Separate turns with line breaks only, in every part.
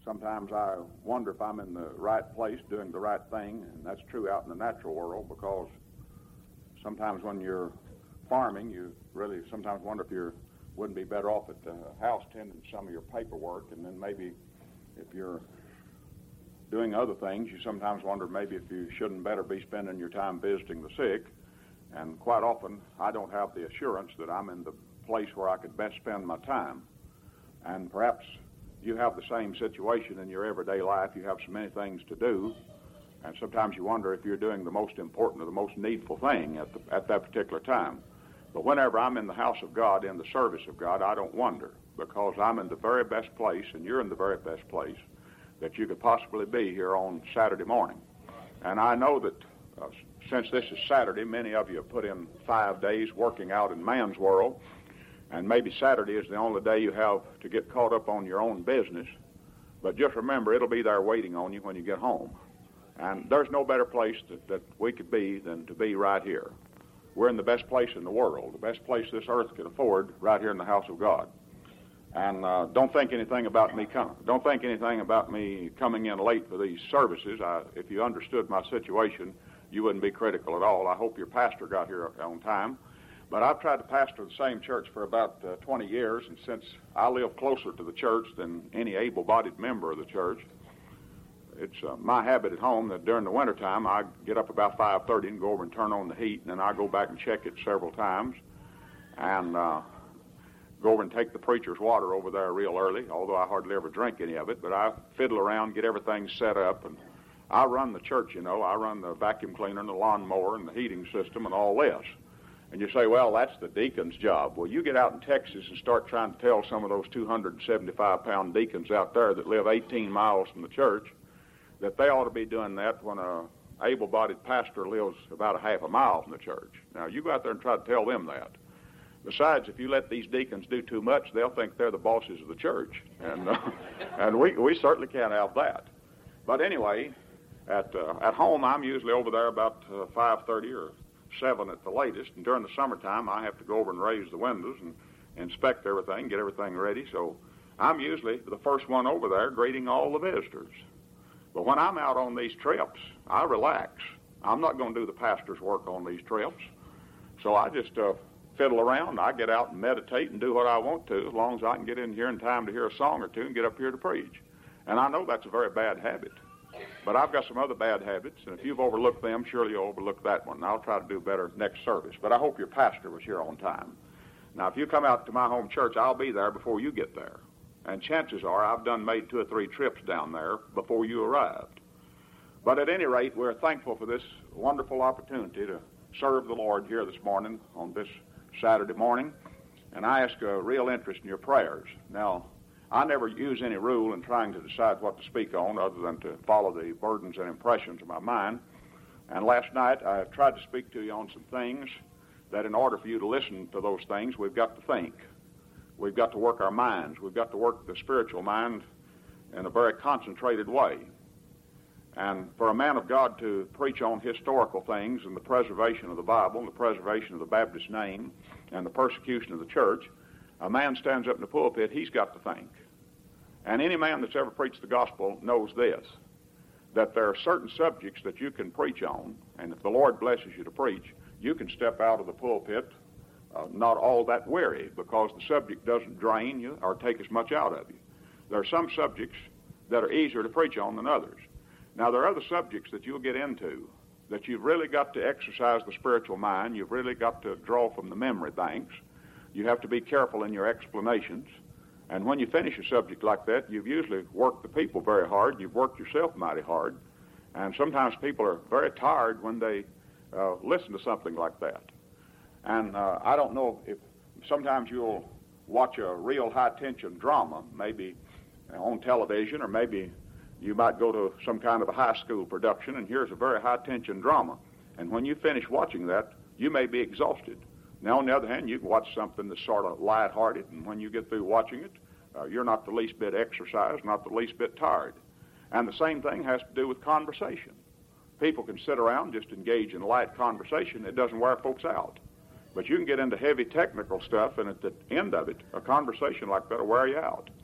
sometimes I wonder if I'm in the right place doing the right thing, and that's true out in the natural world, because sometimes when you're farming, you really sometimes wonder if you wouldn't be better off at the house tending some of your paperwork, and then maybe if you're doing other things, you sometimes wonder maybe if you shouldn't better be spending your time visiting the sick. And quite often, I don't have the assurance that I'm in the place where I could best spend my time. And perhaps you have the same situation in your everyday life. You have so many things to do, and sometimes you wonder if you're doing the most important or the most needful thing at that particular time. But whenever I'm in the house of God, in the service of God, I don't wonder, because I'm in the very best place, and you're in the very best place that you could possibly be here on Saturday morning. And I know that since this is Saturday, many of you have put in 5 days working out in man's world, and maybe Saturday is the only day you have to get caught up on your own business. But just remember, it'll be there waiting on you when you get home. And there's no better place that we could be than to be right here. We're in the best place in the world, the best place this earth can afford, right here in the house of God. And don't think anything about me coming in late for these services. If you understood my situation, you wouldn't be critical at all. I hope your pastor got here on time. But I've tried to pastor the same church for about 20 years, and since I live closer to the church than any able-bodied member of the church, it's my habit at home that during the wintertime I get up about 5:30 and go over and turn on the heat, and then I go back and check it several times, and go over and take the preacher's water over there real early, although I hardly ever drink any of it. But I fiddle around, get everything set up, and I run the church, you know. I run the vacuum cleaner and the lawnmower and the heating system and all this. And you say, well, that's the deacon's job. Well, you get out in Texas and start trying to tell some of those 275-pound deacons out there that live 18 miles from the church that they ought to be doing that when a able-bodied pastor lives about a half a mile from the church. Now, you go out there and try to tell them that. Besides, if you let these deacons do too much, they'll think they're the bosses of the church. And we certainly can't have that. But anyway, at home, I'm usually over there about 5:30 or 7 at the latest. And during the summertime, I have to go over and raise the windows and inspect everything, get everything ready. So I'm usually the first one over there greeting all the visitors. But when I'm out on these trips, I relax. I'm not going to do the pastor's work on these trips. So I just fiddle around. I get out and meditate and do what I want to, as long as I can get in here in time to hear a song or two and get up here to preach. And I know that's a very bad habit. But I've got some other bad habits, and if you've overlooked them, surely you'll overlook that one. And I'll try to do better next service. But I hope your pastor was here on time. Now, if you come out to my home church, I'll be there before you get there. And chances are I've made 2 or 3 trips down there before you arrived. But at any rate, we're thankful for this wonderful opportunity to serve the Lord here this morning on this Saturday morning. And I ask a real interest in your prayers. Now, I never use any rule in trying to decide what to speak on other than to follow the burdens and impressions of my mind. And last night I tried to speak to you on some things that in order for you to listen to those things, we've got to think. We've got to work our minds. We've got to work the spiritual mind in a very concentrated way. And for a man of God to preach on historical things and the preservation of the Bible and the preservation of the Baptist name and the persecution of the church, a man stands up in the pulpit, he's got to think. And any man that's ever preached the gospel knows this, that there are certain subjects that you can preach on, and if the Lord blesses you to preach, you can step out of the pulpit not all that weary, because the subject doesn't drain you or take as much out of you. There are some subjects that are easier to preach on than others. Now, there are other subjects that you'll get into that you've really got to exercise the spiritual mind. You've really got to draw from the memory banks. You have to be careful in your explanations. And when you finish a subject like that, you've usually worked the people very hard. You've worked yourself mighty hard. And sometimes people are very tired when they listen to something like that. And I don't know if sometimes you'll watch a real high-tension drama, maybe on television, or maybe you might go to some kind of a high school production, and here's a very high-tension drama. And when you finish watching that, you may be exhausted. Now, on the other hand, you can watch something that's sort of lighthearted, and when you get through watching it, you're not the least bit exercised, not the least bit tired. And the same thing has to do with conversation. People can sit around, just engage in light conversation. It doesn't wear folks out. But you can get into heavy technical stuff, and at the end of it, a conversation like that will wear you out.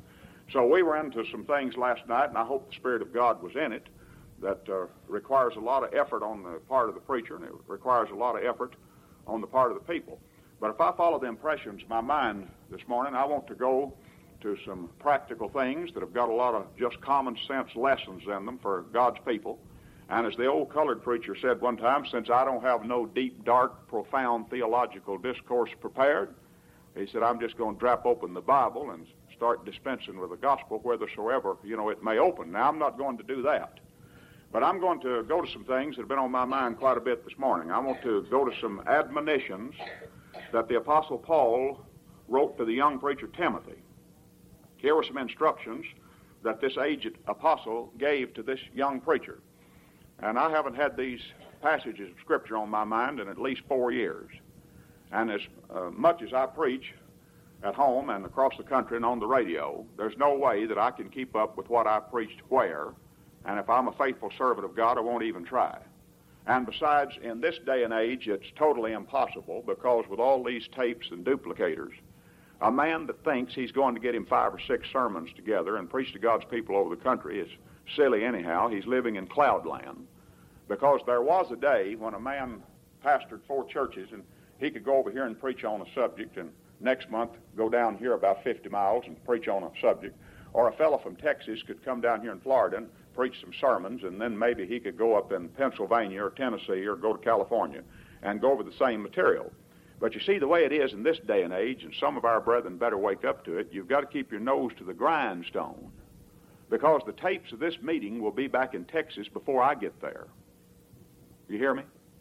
So we were into some things last night, and I hope the Spirit of God was in it, that requires a lot of effort on the part of the preacher, and it requires a lot of effort on the part of the people. But if I follow the impressions of my mind this morning, I want to go to some practical things that have got a lot of just common sense lessons in them for God's people. And as the old colored preacher said one time, since I don't have no deep, dark, profound theological discourse prepared, he said, I'm just going to drop open the Bible and start dispensing with the gospel whithersoever, it may open. Now, I'm not going to do that. But I'm going to go to some things that have been on my mind quite a bit this morning. I want to go to some admonitions that the Apostle Paul wrote to the young preacher Timothy. Here were some instructions that this aged apostle gave to this young preacher. And I haven't had these passages of Scripture on my mind in at least 4 years. And as much as I preach at home and across the country and on the radio, there's no way that I can keep up with what I preached where. And if I'm a faithful servant of God, I won't even try. And besides, in this day and age, it's totally impossible, because with all these tapes and duplicators, a man that thinks he's going to get him 5 or 6 sermons together and preach to God's people over the country is silly anyhow. He's living in cloudland, because there was a day when a man pastored 4 churches, and he could go over here and preach on a subject, and next month go down here about 50 miles and preach on a subject. Or a fellow from Texas could come down here in Florida and preach some sermons, and then maybe he could go up in Pennsylvania or Tennessee or go to California and go over the same material. But you see, the way it is in this day and age, and some of our brethren better wake up to it, you've got to keep your nose to the grindstone, because the tapes of this meeting will be back in Texas before I get there. You hear me?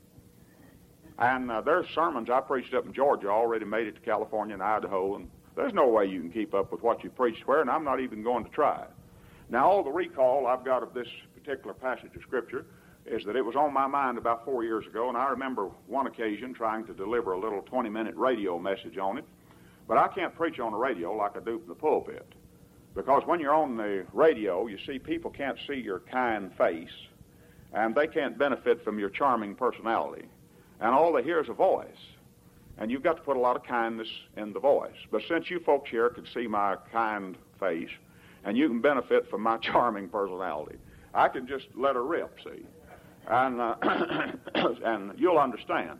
And there's sermons I preached up in Georgia already made it to California and Idaho, and there's no way you can keep up with what you preached where, and I'm not even going to try. Now, all the recall I've got of this particular passage of Scripture is that it was on my mind about 4 years ago, and I remember one occasion trying to deliver a little 20-minute radio message on it. But I can't preach on the radio like I do from the pulpit, because when you're on the radio, you see, people can't see your kind face, and they can't benefit from your charming personality. And all they hear is a voice. And you've got to put a lot of kindness in the voice. But since you folks here can see my kind face, and you can benefit from my charming personality, I can just let her rip, see? And, and you'll understand.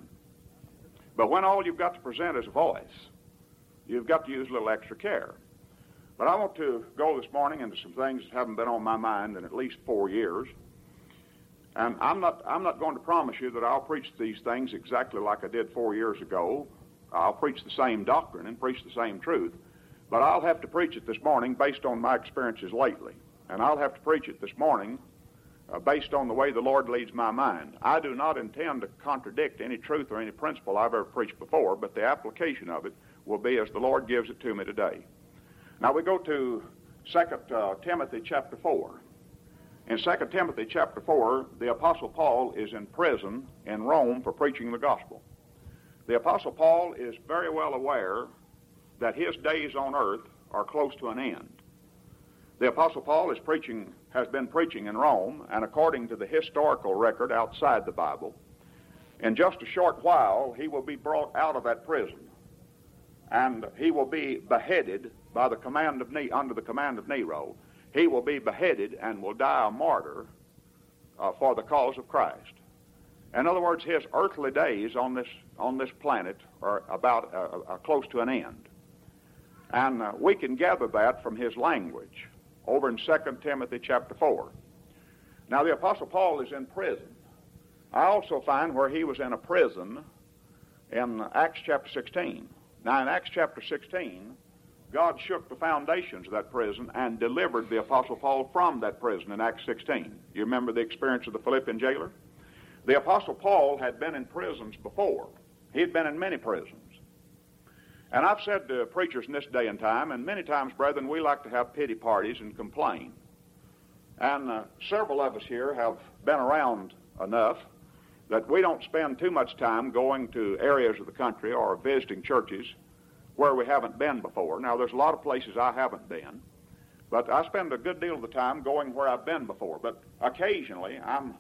But when all you've got to present is a voice, you've got to use a little extra care. But I want to go this morning into some things that haven't been on my mind in at least 4 years. And I'm not going to promise you that I'll preach these things exactly like I did 4 years ago. I'll preach the same doctrine and preach the same truth. But I'll have to preach it this morning based on my experiences lately. And I'll have to preach it this morning based on the way the Lord leads my mind. I do not intend to contradict any truth or any principle I've ever preached before, but the application of it will be as the Lord gives it to me today. Now we go to 2 Timothy chapter 4. In 2 Timothy chapter 4, the Apostle Paul is in prison in Rome for preaching the gospel. The Apostle Paul is very well aware that his days on earth are close to an end. The Apostle Paul has been preaching in Rome, and according to the historical record outside the Bible, in just a short while he will be brought out of that prison, and he will be beheaded by the command of under the command of Nero. He will be beheaded and will die a martyr for the cause of Christ. In other words, his earthly days on this planet are about close to an end. And we can gather that from his language over in 2 Timothy chapter 4. Now, the Apostle Paul is in prison. I also find where he was in a prison in Acts chapter 16. Now, in Acts chapter 16, God shook the foundations of that prison and delivered the Apostle Paul from that prison in Acts 16. You remember the experience of the Philippian jailer? The Apostle Paul had been in prisons before. He had been in many prisons. And I've said to preachers in this day and time, and many times, brethren, we like to have pity parties and complain. And several of us here have been around enough that we don't spend too much time going to areas of the country or visiting churches where we haven't been before. Now, there's a lot of places I haven't been, but I spend a good deal of the time going where I've been before. But occasionally,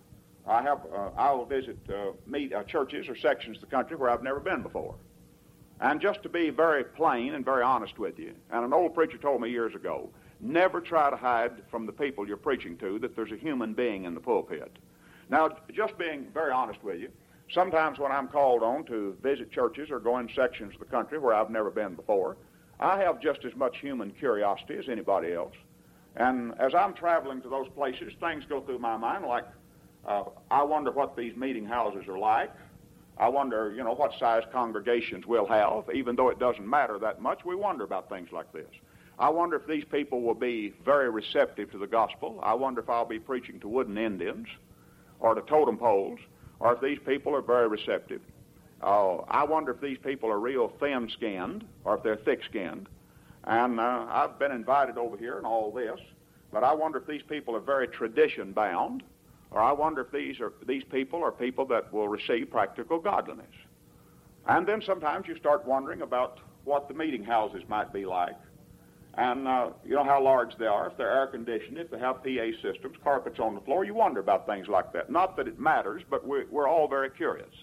I'll visit churches or sections of the country where I've never been before. And just to be very plain and very honest with you, and an old preacher told me years ago, never try to hide from the people you're preaching to that there's a human being in the pulpit. Now, just being very honest with you, sometimes when I'm called on to visit churches or go in sections of the country where I've never been before, I have just as much human curiosity as anybody else. And as I'm traveling to those places, things go through my mind like, I wonder what these meeting houses are like. I wonder, what size congregations we'll have. Even though it doesn't matter that much, we wonder about things like this. I wonder if these people will be very receptive to the gospel. I wonder if I'll be preaching to wooden Indians or to totem poles, or if these people are very receptive. I wonder if these people are real thin-skinned or if they're thick-skinned. And I've been invited over here and all this, but I wonder if these people are very tradition-bound, or I wonder if these people are people that will receive practical godliness. And then sometimes you start wondering about what the meeting houses might be like. And how large they are, if they're air-conditioned, if they have PA systems, carpets on the floor. You wonder about things like that. Not that it matters, but we're all very curious.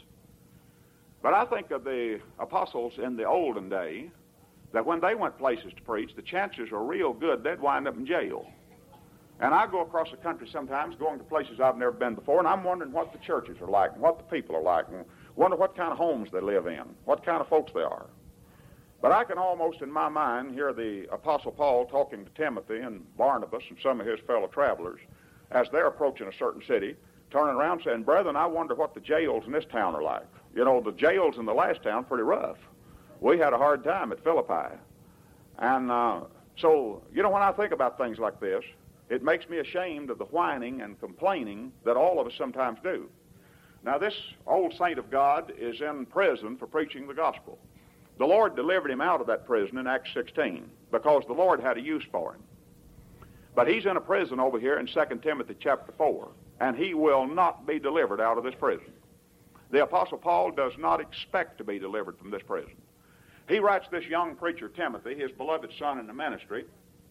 But I think of the apostles in the olden day, that when they went places to preach, the chances are real good they'd wind up in jail. And I go across the country sometimes, going to places I've never been before, and I'm wondering what the churches are like, and what the people are like, and wonder what kind of homes they live in, what kind of folks they are. But I can almost, in my mind, hear the Apostle Paul talking to Timothy and Barnabas and some of his fellow travelers as they're approaching a certain city, turning around saying, "Brethren, I wonder what the jails in this town are like. The jails in the last town pretty rough. We had a hard time at Philippi." And so, when I think about things like this, it makes me ashamed of the whining and complaining that all of us sometimes do. Now, this old saint of God is in prison for preaching the gospel. The Lord delivered him out of that prison in Acts 16 because the Lord had a use for him. But he's in a prison over here in 2 Timothy chapter 4, and he will not be delivered out of this prison. The Apostle Paul does not expect to be delivered from this prison. He writes this young preacher, Timothy, his beloved son in the ministry,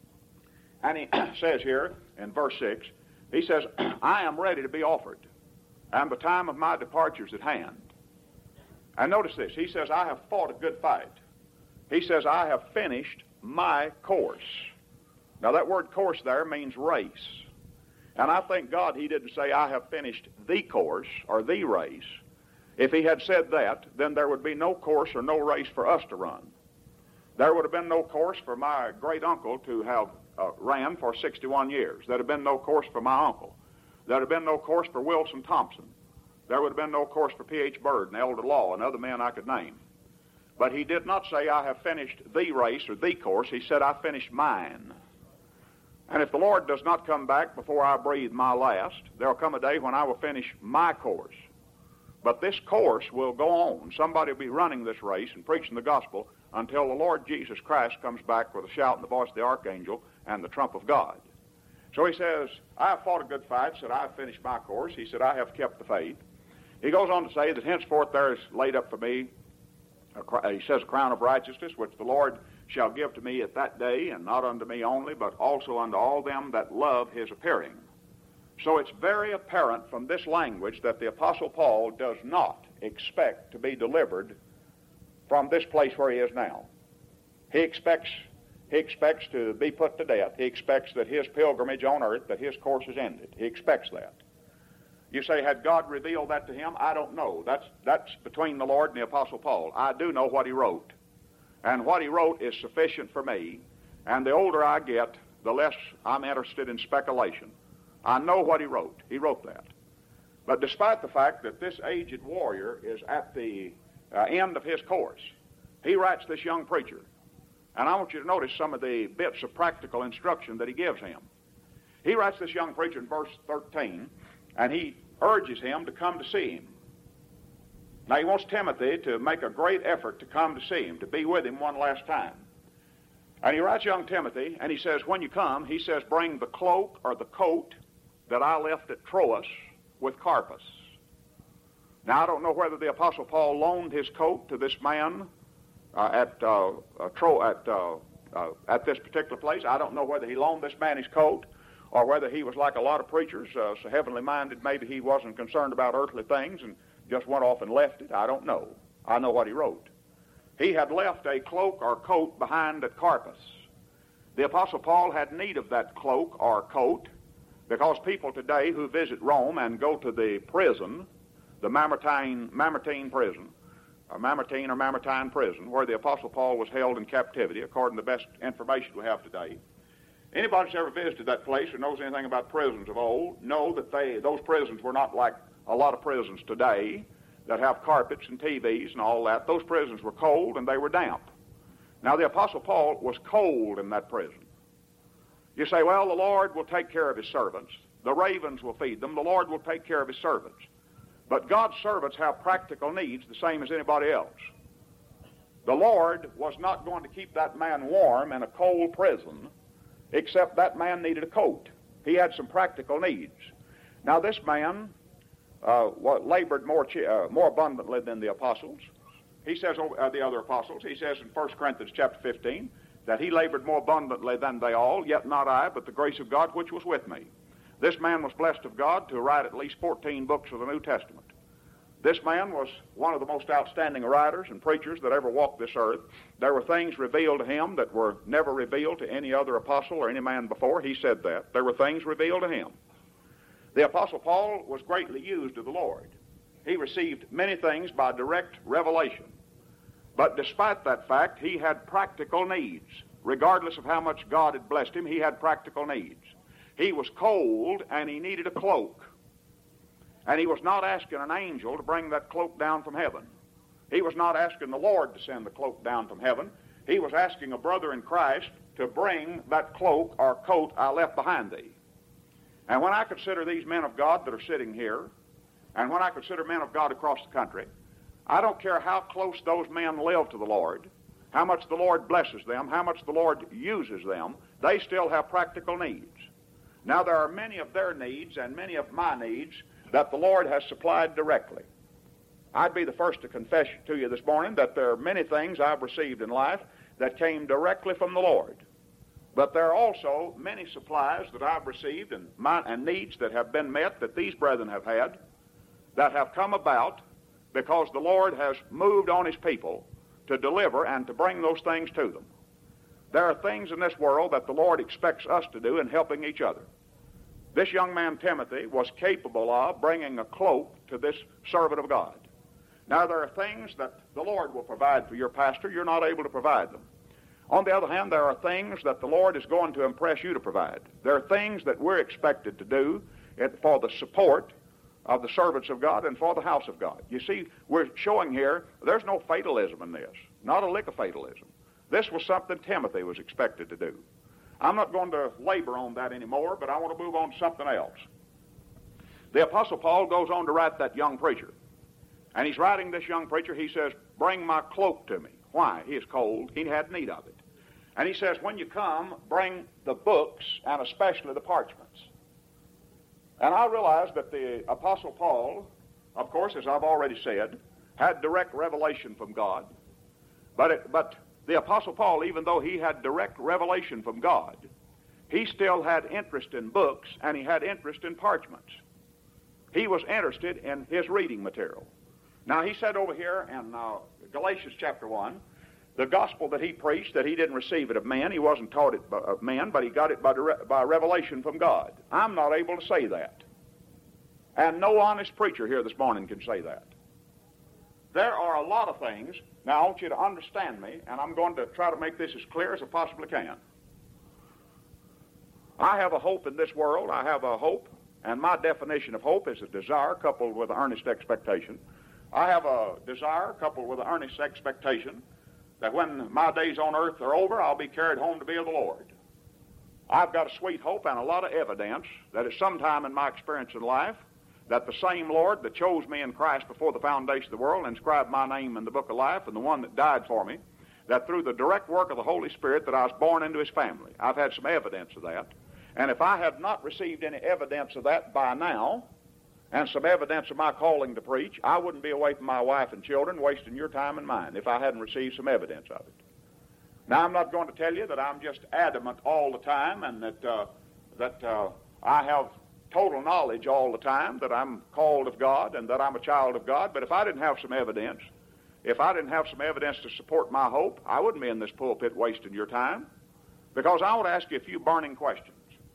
and he says here in verse 6, he says, "I am ready to be offered, and the time of my departure is at hand." And notice this, he says, "I have fought a good fight." He says, "I have finished my course." Now that word course there means race. And I thank God he didn't say, "I have finished the course," or the race. If he had said that, then there would be no course or no race for us to run. There would have been no course for my great uncle to have ran for 61 years. There would have been no course for my uncle. There would have been no course for Wilson Thompson. There would have been no course for P.H. Bird and Elder Law and other men I could name. But he did not say, "I have finished the race" or the course. He said, "I finished mine." And if the Lord does not come back before I breathe my last, there will come a day when I will finish my course. But this course will go on. Somebody will be running this race and preaching the gospel until the Lord Jesus Christ comes back with a shout and the voice of the archangel and the trump of God. So he says, "I have fought a good fight," said, "I have finished my course." He said, "I have kept the faith." He goes on to say that henceforth there is laid up for me, he says, "a crown of righteousness, which the Lord shall give to me at that day, and not unto me only, but also unto all them that love his appearing." So it's very apparent from this language that the Apostle Paul does not expect to be delivered from this place where he is now. He expects to be put to death. He expects that his pilgrimage on earth, that his course is ended. He expects that. You say, had God revealed that to him? I don't know. That's between the Lord and the Apostle Paul. I do know what he wrote. And what he wrote is sufficient for me. And the older I get, the less I'm interested in speculation. I know what he wrote. He wrote that. But despite the fact that this aged warrior is at the end of his course, he writes this young preacher. And I want you to notice some of the bits of practical instruction that he gives him. He writes this young preacher in verse 13, and he urges him to come to see him. Now he wants Timothy to make a great effort to come to see him, to be with him one last time. And he writes young Timothy, and he says, when you come, he says, bring the cloak or the coat that I left at Troas with Carpus. Now I don't know whether the Apostle Paul loaned his coat to this man at this particular place. I don't know whether he loaned this man his coat, or whether he was like a lot of preachers, so heavenly minded, maybe he wasn't concerned about earthly things and just went off and left it. I don't know. I know what he wrote. He had left a cloak or coat behind at Carpus. The Apostle Paul had need of that cloak or coat because people today who visit Rome and go to the prison, the Mamertine prison, or Mamertine prison, where the Apostle Paul was held in captivity, according to the best information we have today. Anybody who's ever visited that place or knows anything about prisons of old know that those prisons were not like a lot of prisons today that have carpets and TVs and all that. Those prisons were cold and they were damp. Now, the Apostle Paul was cold in that prison. You say, well, the Lord will take care of his servants. The ravens will feed them. The Lord will take care of his servants. But God's servants have practical needs the same as anybody else. The Lord was not going to keep that man warm in a cold prison, except that man needed a coat. He had some practical needs. Now, this man labored more abundantly than the apostles. He says, the other apostles, he says in 1 Corinthians chapter 15, that he labored more abundantly than they all, yet not I, but the grace of God which was with me. This man was blessed of God to write at least 14 books of the New Testament. This man was one of the most outstanding writers and preachers that ever walked this earth. There were things revealed to him that were never revealed to any other apostle or any man before. He said that. There were things revealed to him. The Apostle Paul was greatly used of the Lord. He received many things by direct revelation. But despite that fact, he had practical needs. Regardless of how much God had blessed him, he had practical needs. He was cold and he needed a cloak. And he was not asking an angel to bring that cloak down from heaven. He was not asking the Lord to send the cloak down from heaven. He was asking a brother in Christ to bring that cloak or coat I left behind thee. And when I consider these men of God that are sitting here, and when I consider men of God across the country, I don't care how close those men live to the Lord, how much the Lord blesses them, how much the Lord uses them, they still have practical needs. Now, there are many of their needs and many of my needs that the Lord has supplied directly. I'd be the first to confess to you this morning that there are many things I've received in life that came directly from the Lord. But there are also many supplies that I've received and needs that have been met that these brethren have had that have come about because the Lord has moved on his people to deliver and to bring those things to them. There are things in this world that the Lord expects us to do in helping each other. This young man, Timothy, was capable of bringing a cloak to this servant of God. Now, there are things that the Lord will provide for your pastor. You're not able to provide them. On the other hand, there are things that the Lord is going to impress you to provide. There are things that we're expected to do for the support of the servants of God and for the house of God. You see, we're showing here there's no fatalism in this, not a lick of fatalism. This was something Timothy was expected to do. I'm not going to labor on that anymore, but I want to move on to something else. The Apostle Paul goes on to write that young preacher. And he's writing this young preacher, he says, bring my cloak to me. Why? He is cold. He had need of it. And he says, when you come, bring the books and especially the parchments. And I realize that the Apostle Paul, of course, as I've already said, had direct revelation from God. But the Apostle Paul, even though he had direct revelation from God, he still had interest in books and he had interest in parchments. He was interested in his reading material. Now, he said over here in Galatians chapter 1, the gospel that he preached, that he didn't receive it of man, he wasn't taught it of man, but he got it by revelation from God. I'm not able to say that. And no honest preacher here this morning can say that. There are a lot of things. Now, I want you to understand me, and I'm going to try to make this as clear as I possibly can. I have a hope in this world. I have a hope, and my definition of hope is a desire coupled with earnest expectation. I have a desire coupled with an earnest expectation that when my days on earth are over, I'll be carried home to be of the Lord. I've got a sweet hope and a lot of evidence that at some time in my experience in life, that the same Lord that chose me in Christ before the foundation of the world and inscribed my name in the book of life, and the one that died for me, that through the direct work of the Holy Spirit that I was born into his family. I've had some evidence of that. And if I had not received any evidence of that by now, and some evidence of my calling to preach, I wouldn't be away from my wife and children wasting your time and mine if I hadn't received some evidence of it. Now, I'm not going to tell you that I'm just adamant all the time and that I have total knowledge all the time that I'm called of God and that I'm a child of God, but if I didn't have some evidence, if I didn't have some evidence to support my hope, I wouldn't be in this pulpit wasting your time. because I want to ask you a few burning questions.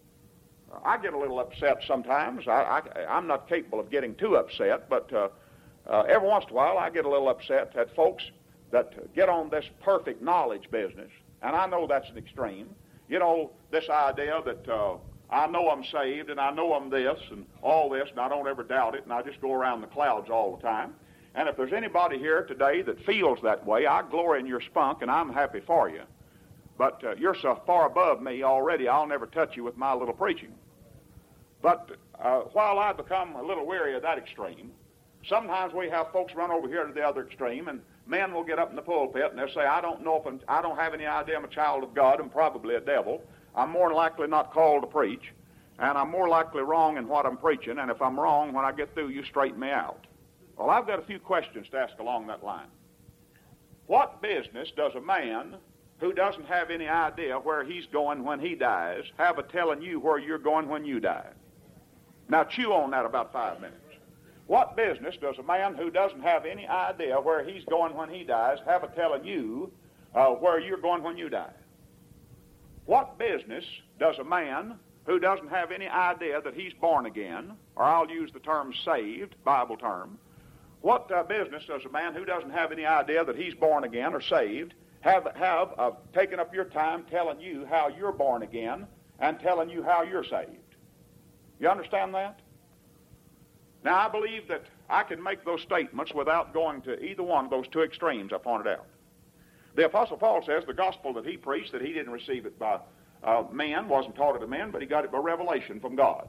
I get a little upset sometimes. I'm not capable of getting too upset, but every once in a while I get a little upset at folks that get on this perfect knowledge business, and I know that's an extreme. You know, this idea that I know I'm saved and I know I'm this and all this, and I don't ever doubt it, and I just go around the clouds all the time. And if there's anybody here today that feels that way, I glory in your spunk, and I'm happy for you. But you're so far above me already, I'll never touch you with my little preaching. But while I become a little weary of that extreme, sometimes we have folks run over here to the other extreme, and men will get up in the pulpit and they'll say, I don't have any idea I'm a child of God. I'm probably a devil. I'm more than likely not called to preach, and I'm more likely wrong in what I'm preaching, and if I'm wrong, when I get through, you straighten me out. Well, I've got a few questions to ask along that line. What business does a man who doesn't have any idea where he's going when he dies have a telling you where you're going when you die? Now chew on that about 5 minutes. What business does a man who doesn't have any idea where he's going when he dies have a telling you where you're going when you die? What business does a man who doesn't have any idea that he's born again, or I'll use the term saved, Bible term, what business does a man who doesn't have any idea that he's born again or saved have taken up your time telling you how you're born again and telling you how you're saved? You understand that? Now, I believe that I can make those statements without going to either one of those two extremes I pointed out. The Apostle Paul says the gospel that he preached, that he didn't receive it by men, wasn't taught it to men, but he got it by revelation from God.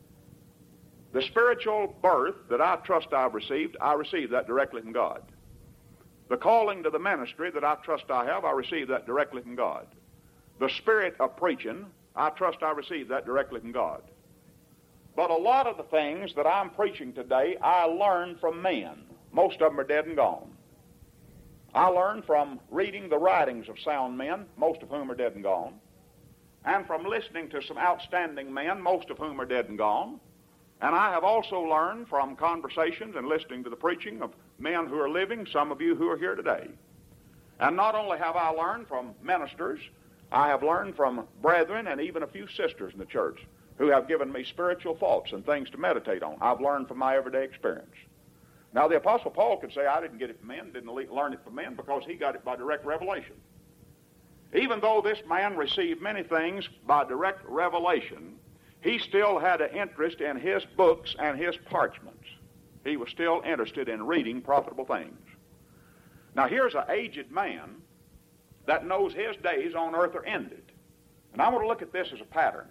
The spiritual birth that I trust I received that directly from God. The calling to the ministry that I trust I have, I received that directly from God. The spirit of preaching, I trust I received that directly from God. But a lot of the things that I'm preaching today, I learned from men. Most of them are dead and gone. I learned from reading the writings of sound men, most of whom are dead and gone, and from listening to some outstanding men, most of whom are dead and gone. And I have also learned from conversations and listening to the preaching of men who are living, some of you who are here today. And not only have I learned from ministers, I have learned from brethren and even a few sisters in the church who have given me spiritual thoughts and things to meditate on. I've learned from my everyday experience. Now, the Apostle Paul could say, I didn't get it from men, didn't learn it from men, because he got it by direct revelation. Even though this man received many things by direct revelation, he still had an interest in his books and his parchments. He was still interested in reading profitable things. Now, here's an aged man that knows his days on earth are ended. And I want to look at this as a pattern.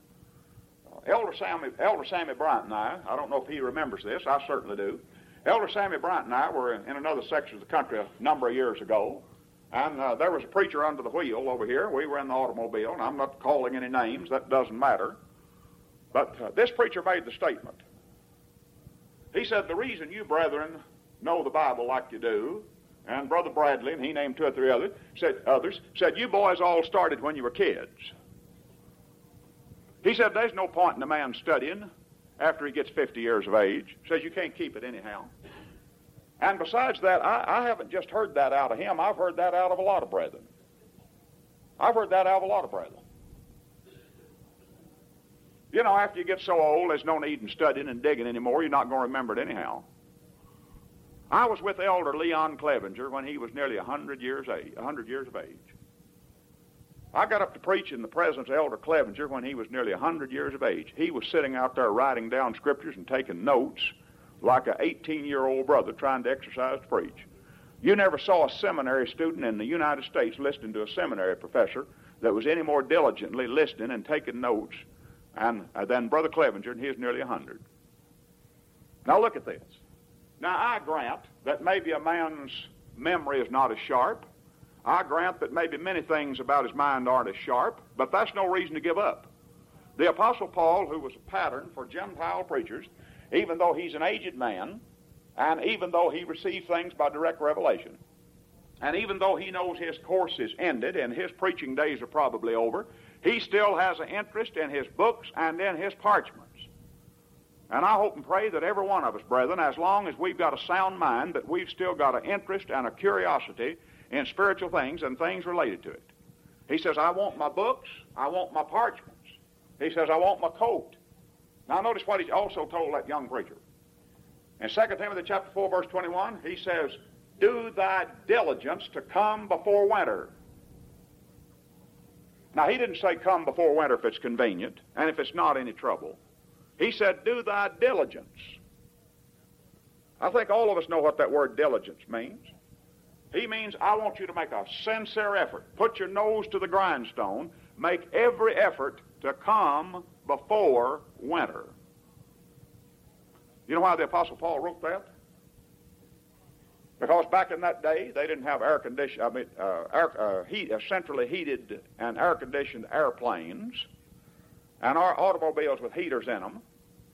Elder Sammy Bryant and I don't know if he remembers this, I certainly do. Elder Sammy Bryant and I were in another section of the country a number of years ago, and there was a preacher under the wheel over here. We were in the automobile, and I'm not calling any names, that doesn't matter. But this preacher made the statement. He said, the reason you brethren know the Bible like you do, and Brother Bradley, and he named 2 or 3 others, said you boys all started when you were kids. He said there's no point in a man studying after he gets 50 years of age. Says you can't keep it anyhow. And besides that, I haven't just heard that out of him. I've heard that out of a lot of brethren. You know, after you get so old, there's no need in studying and digging anymore. You're not going to remember it anyhow. I was with Elder Leon Clevenger when he was nearly 100 years of age. I got up to preach in the presence of Elder Clevenger when he was nearly 100 years of age. He was sitting out there writing down scriptures and taking notes like an 18-year-old brother trying to exercise to preach. You never saw a seminary student in the United States listening to a seminary professor that was any more diligently listening and taking notes than Brother Clevenger, and he was nearly 100. Now look at this. Now I grant that maybe a man's memory is not as sharp. I grant that maybe many things about his mind aren't as sharp, but that's no reason to give up. The Apostle Paul, who was a pattern for Gentile preachers, even though he's an aged man, and even though he received things by direct revelation, and even though he knows his course is ended and his preaching days are probably over, he still has an interest in his books and in his parchments. And I hope and pray that every one of us, brethren, as long as we've got a sound mind, that we've still got an interest and a curiosity in spiritual things and things related to it. He says, I want my books, I want my parchments. He says, I want my coat. Now notice what he also told that young preacher. In 2 Timothy chapter 4, verse 21, he says, do thy diligence to come before winter. Now he didn't say come before winter if it's convenient and if it's not any trouble. He said, do thy diligence. I think all of us know what that word diligence means. He means, I want you to make a sincere effort. Put your nose to the grindstone. Make every effort to come before winter. You know why the Apostle Paul wrote that? Because back in that day, they didn't have centrally heated and air-conditioned airplanes, and our automobiles with heaters in them,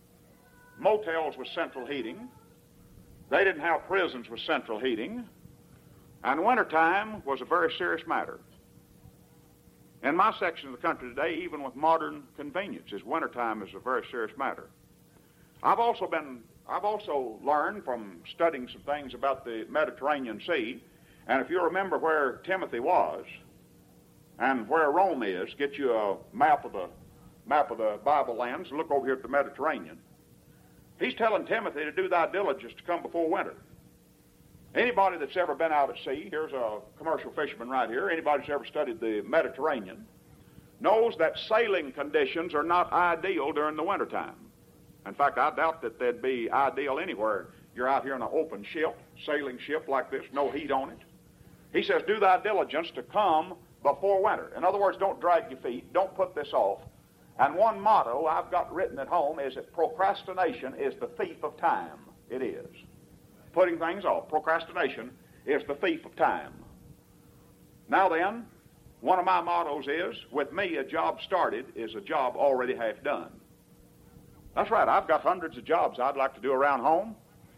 motels with central heating. They didn't have prisons with central heating. And wintertime was a very serious matter. In my section of the country today, even with modern conveniences, wintertime is a very serious matter. I've also learned from studying some things about the Mediterranean Sea, and if you remember where Timothy was and where Rome is, get you a map of the Bible lands and look over here at the Mediterranean. He's telling Timothy to do thy diligence to come before winter. Anybody that's ever been out at sea, here's a commercial fisherman right here, anybody that's ever studied the Mediterranean, knows that sailing conditions are not ideal during the wintertime. In fact, I doubt that they'd be ideal anywhere. You're out here in an open ship, sailing ship like this, no heat on it. He says, do thy diligence to come before winter. In other words, don't drag your feet, don't put this off. And one motto I've got written at home is that procrastination is the thief of time. It is. Putting things off. Procrastination is the thief of time. Now then, one of my mottos is, with me, a job started is a job already half done. That's right. I've got hundreds of jobs I'd like to do around home.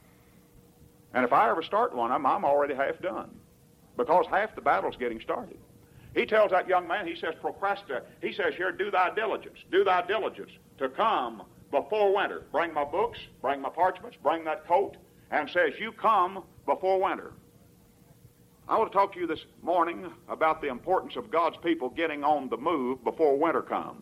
And if I ever start one of them, I'm already half done. Because half the battle's getting started. He tells that young man, he says, he says here, do thy diligence to come before winter. Bring my books, bring my parchments, bring that coat, and says, you come before winter. I want to talk to you this morning about the importance of God's people getting on the move before winter comes.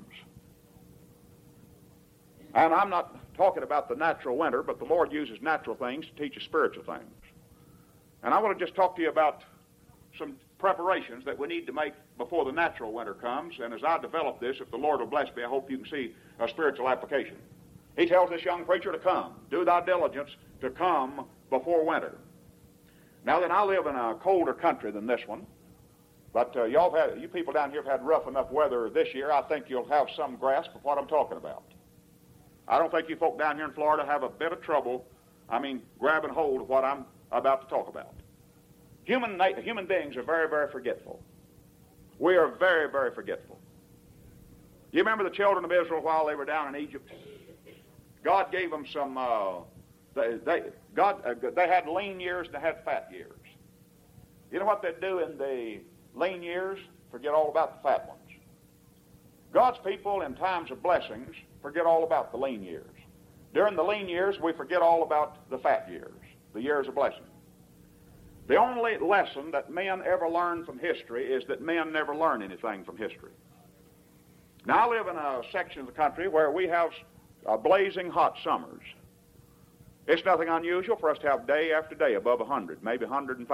And I'm not talking about the natural winter, but the Lord uses natural things to teach us spiritual things. And I want to just talk to you about some preparations that we need to make before the natural winter comes. And as I develop this, if the Lord will bless me, I hope you can see a spiritual application. He tells this young preacher to come. Do thy diligence to come before winter. Now then, I live in a colder country than this one. But you people down here have had rough enough weather this year. I think you'll have some grasp of what I'm talking about. I don't think you folk down here in Florida have a bit of trouble, grabbing hold of what I'm about to talk about. Human beings are very, very forgetful. We are very, very forgetful. You remember the children of Israel while they were down in Egypt? God gave them some, they had lean years and they had fat years. You know what they'd do in the lean years? Forget all about the fat ones. God's people in times of blessings forget all about the lean years. During the lean years, we forget all about the fat years, the years of blessing. The only lesson that men ever learn from history is that men never learn anything from history. Now, I live in a section of the country where we have blazing hot summers. It's nothing unusual for us to have day after day above 100, maybe 105,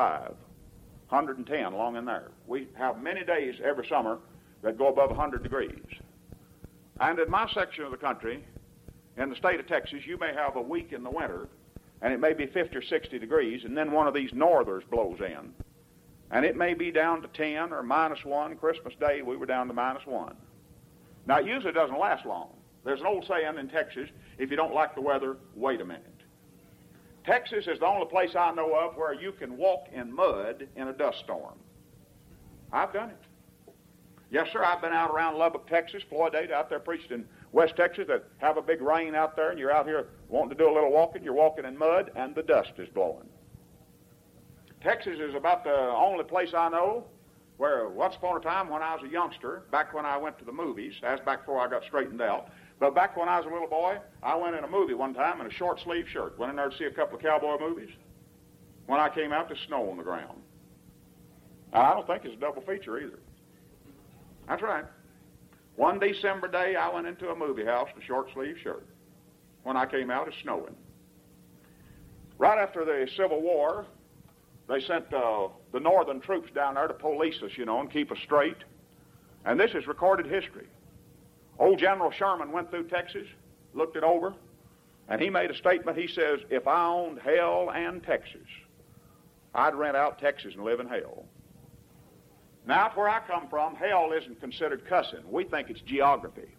110 along in there. We have many days every summer that go above 100 degrees. And in my section of the country, in the state of Texas, you may have a week in the winter, and it may be 50 or 60 degrees, and then one of these northers blows in, and it may be down to 10 or -1. Christmas Day, we were down to -1. Now, it usually doesn't last long. There's an old saying in Texas, if you don't like the weather, wait a minute. Texas is the only place I know of where you can walk in mud in a dust storm. I've done it. Yes, sir, I've been out around Lubbock, Texas, Floyd Ada, out there preached in West Texas that have a big rain out there, and you're out here wanting to do a little walking, you're walking in mud, and the dust is blowing. Texas is about the only place I know where once upon a time when I was a youngster, back when I went to the movies, that's back before I got straightened out, but back when I was a little boy, I went in a movie one time in a short-sleeve shirt. Went in there to see a couple of cowboy movies. When I came out, there's snow on the ground. I don't think it's a double feature either. That's right. One December day, I went into a movie house in a short-sleeve shirt. When I came out, it's snowing. Right after the Civil War, they sent the northern troops down there to police us, and keep us straight. And this is recorded history. Old General Sherman went through Texas, looked it over, and he made a statement. He says, if I owned hell and Texas, I'd rent out Texas and live in hell. Now, where I come from, hell isn't considered cussing. We think it's geography.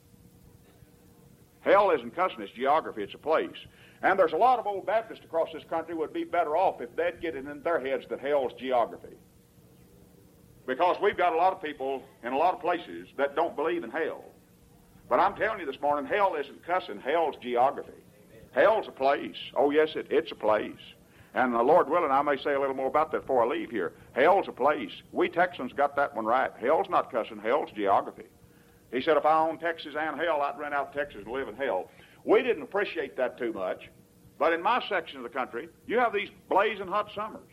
Hell isn't cussing, it's geography, it's a place. And there's a lot of old Baptists across this country would be better off if they'd get it in their heads that hell's geography. Because we've got a lot of people in a lot of places that don't believe in hell. But I'm telling you this morning, hell isn't cussing, hell's geography. Hell's a place. Oh, yes, it's a place. And Lord willing, I may say a little more about that before I leave here. Hell's a place. We Texans got that one right. Hell's not cussing, hell's geography. He said, if I owned Texas and hell, I'd rent out Texas and live in hell. We didn't appreciate that too much. But in my section of the country, you have these blazing hot summers.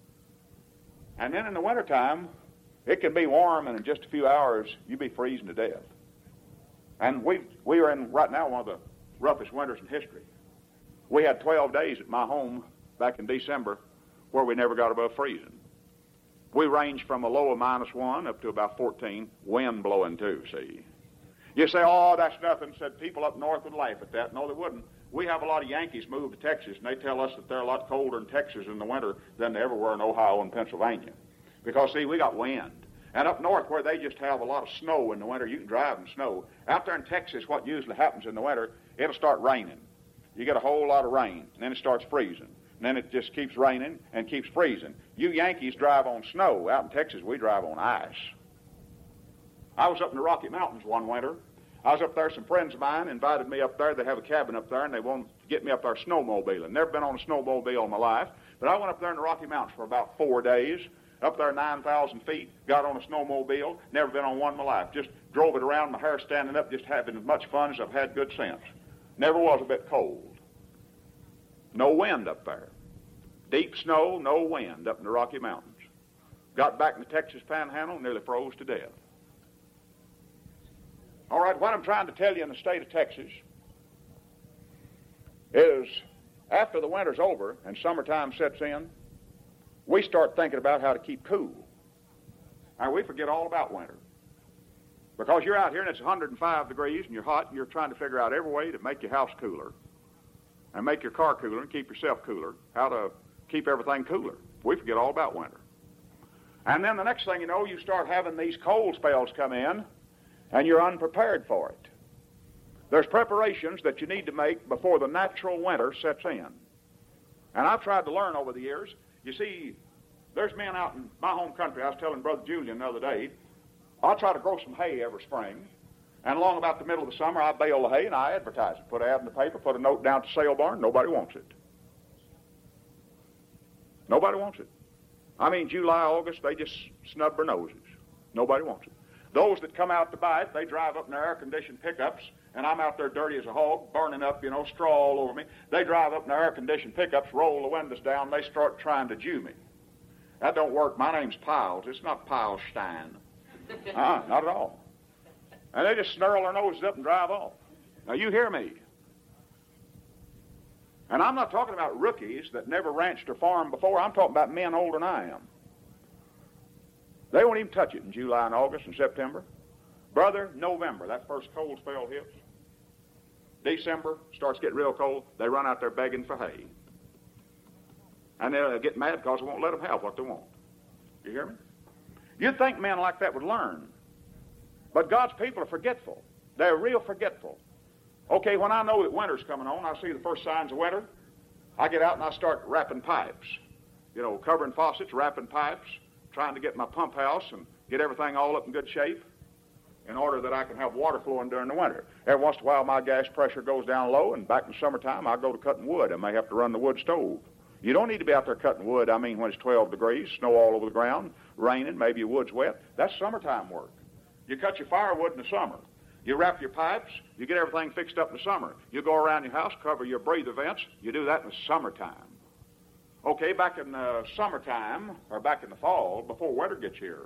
And then in the wintertime, it can be warm, and in just a few hours, you'd be freezing to death. And we are in, right now, one of the roughest winters in history. We had 12 days at my home back in December where we never got above freezing. We ranged from a low of -1 up to about 14, wind blowing too, see. You say, oh, that's nothing. Said people up north would laugh at that. No, they wouldn't. We have a lot of Yankees move to Texas, and they tell us that they're a lot colder in Texas in the winter than they ever were in Ohio and Pennsylvania. Because, see, we got wind. And up north where they just have a lot of snow in the winter, you can drive in snow. Out there in Texas, what usually happens in the winter, it'll start raining. You get a whole lot of rain, and then it starts freezing. And then it just keeps raining and keeps freezing. You Yankees drive on snow. Out in Texas, we drive on ice. I was up in the Rocky Mountains one winter. I was up there, some friends of mine invited me up there. They have a cabin up there, and they wanted to get me up there snowmobiling. Never been on a snowmobile in my life, but I went up there in the Rocky Mountains for about 4 days. Up there 9,000 feet, got on a snowmobile, never been on one in my life. Just drove it around, my hair standing up, just having as much fun as I've had good since. Never was a bit cold. No wind up there. Deep snow, no wind up in the Rocky Mountains. Got back in the Texas Panhandle, nearly froze to death. All right, what I'm trying to tell you in the state of Texas is after the winter's over and summertime sets in, we start thinking about how to keep cool. And we forget all about winter. Because you're out here and it's 105 degrees and you're hot and you're trying to figure out every way to make your house cooler and make your car cooler and keep yourself cooler, how to keep everything cooler. We forget all about winter. And then the next thing you know, you start having these cold spells come in and you're unprepared for it. There's preparations that you need to make before the natural winter sets in. And I've tried to learn over the years. You see, there's men out in my home country. I was telling Brother Julian the other day, I try to grow some hay every spring. And along about the middle of the summer, I bale the hay and I advertise it. Put an ad in the paper, put a note down at the sale barn. Nobody wants it. Nobody wants it. I mean, July, August, they just snub their noses. Nobody wants it. Those that come out to buy it, they drive up in their air-conditioned pickups, and I'm out there dirty as a hog, burning up, straw all over me. They drive up in their air-conditioned pickups, roll the windows down, they start trying to Jew me. That don't work. My name's Piles. It's not Piles Stein. Not at all. And they just snarl their noses up and drive off. Now, you hear me. And I'm not talking about rookies that never ranched or farmed before. I'm talking about men older than I am. They won't even touch it in July and August and September. Brother, November, that first cold spell hits. December, starts getting real cold. They run out there begging for hay. And they'll get mad because they won't let them have what they want. You hear me? You'd think men like that would learn. But God's people are forgetful. They're real forgetful. Okay, when I know that winter's coming on, I see the first signs of winter, I get out and I start wrapping pipes. Covering faucets, wrapping pipes, trying to get my pump house and get everything all up in good shape in order that I can have water flowing during the winter. Every once in a while, my gas pressure goes down low, and back in the summertime, I go to cutting wood. I may have to run the wood stove. You don't need to be out there cutting wood, when it's 12 degrees, snow all over the ground, raining, maybe your wood's wet. That's summertime work. You cut your firewood in the summer. You wrap your pipes. You get everything fixed up in the summer. You go around your house, cover your breather vents. You do that in the summertime. Okay, back in the summertime, or back in the fall, before winter gets here,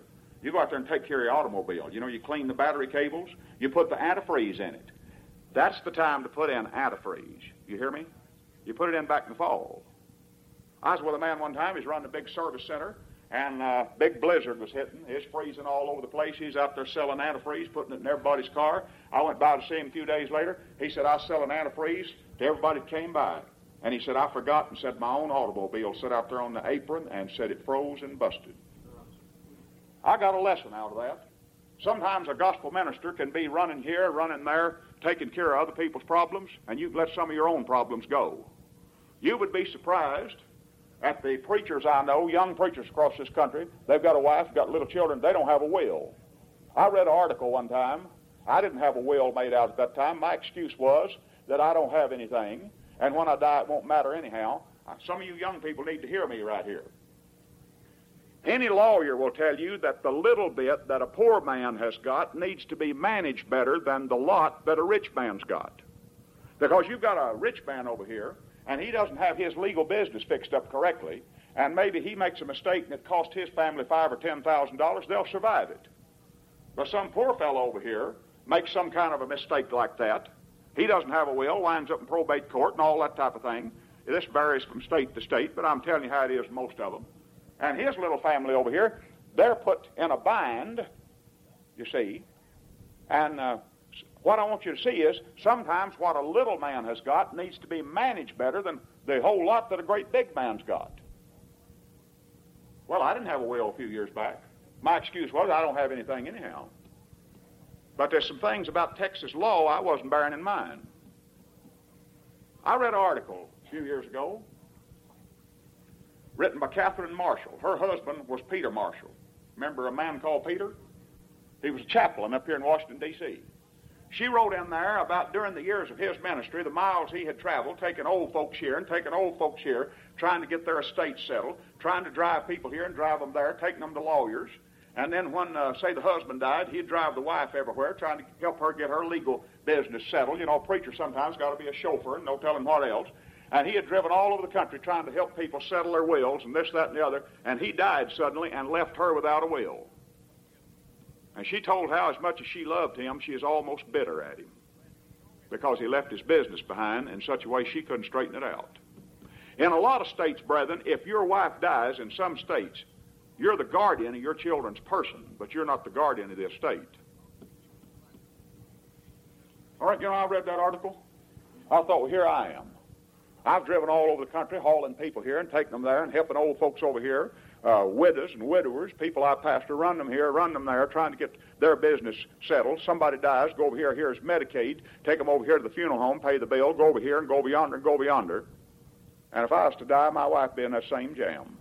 You go out there and take care of your automobile. You know, you clean the battery cables. You put the antifreeze in it. That's the time to put in antifreeze. You hear me? You put it in back in the fall. I was with a man one time. He's running a big service center, and a big blizzard was hitting. It's freezing all over the place. He's out there selling antifreeze, putting it in everybody's car. I went by to see him a few days later. He said, I was selling antifreeze to everybody that came by. And he said, I forgot and said my own automobile sat out there on the apron and said it froze and busted. I got a lesson out of that. Sometimes a gospel minister can be running here, running there, taking care of other people's problems, and you can let some of your own problems go. You would be surprised at the preachers I know, young preachers across this country. They've got a wife, got little children. They don't have a will. I read an article one time. I didn't have a will made out at that time. My excuse was that I don't have anything, and when I die, it won't matter anyhow. Some of you young people need to hear me right here. Any lawyer will tell you that the little bit that a poor man has got needs to be managed better than the lot that a rich man's got. Because you've got a rich man over here, and he doesn't have his legal business fixed up correctly, and maybe he makes a mistake and it costs his family $5,000 or $10,000, they'll survive it. But some poor fellow over here makes some kind of a mistake like that. He doesn't have a will, winds up in probate court and all that type of thing. This varies from state to state, but I'm telling you how it is most of them. And his little family over here, they're put in a bind, you see. And what I want you to see is sometimes what a little man has got needs to be managed better than the whole lot that a great big man's got. Well, I didn't have a will a few years back. My excuse was I don't have anything anyhow. But there's some things about Texas law I wasn't bearing in mind. I read an article a few years ago written by Catherine Marshall. Her husband was Peter Marshall. Remember a man called Peter? He was a chaplain up here in Washington, D.C. She wrote in there about during the years of his ministry, the miles he had traveled, taking old folks here and taking old folks here, trying to get their estates settled, trying to drive people here and drive them there, taking them to lawyers. And then when, say, the husband died, he'd drive the wife everywhere, trying to help her get her legal business settled. You know, a preacher sometimes got to be a chauffeur and no telling what else. And he had driven all over the country trying to help people settle their wills and this, that, and the other. And he died suddenly and left her without a will. And she told how as much as she loved him, she is almost bitter at him because he left his business behind in such a way she couldn't straighten it out. In a lot of states, brethren, if your wife dies in some states, you're the guardian of your children's person, but you're not the guardian of the estate. All right, you know, I read that article. I thought, well, here I am. I've driven all over the country, hauling people here and taking them there and helping old folks over here, widows and widowers, people I pastor, run them here, run them there, trying to get their business settled. Somebody dies, go over here, here's Medicaid, take them over here to the funeral home, pay the bill, go over here and go over yonder and go over yonder. And if I was to die, my wife would be in that same jam.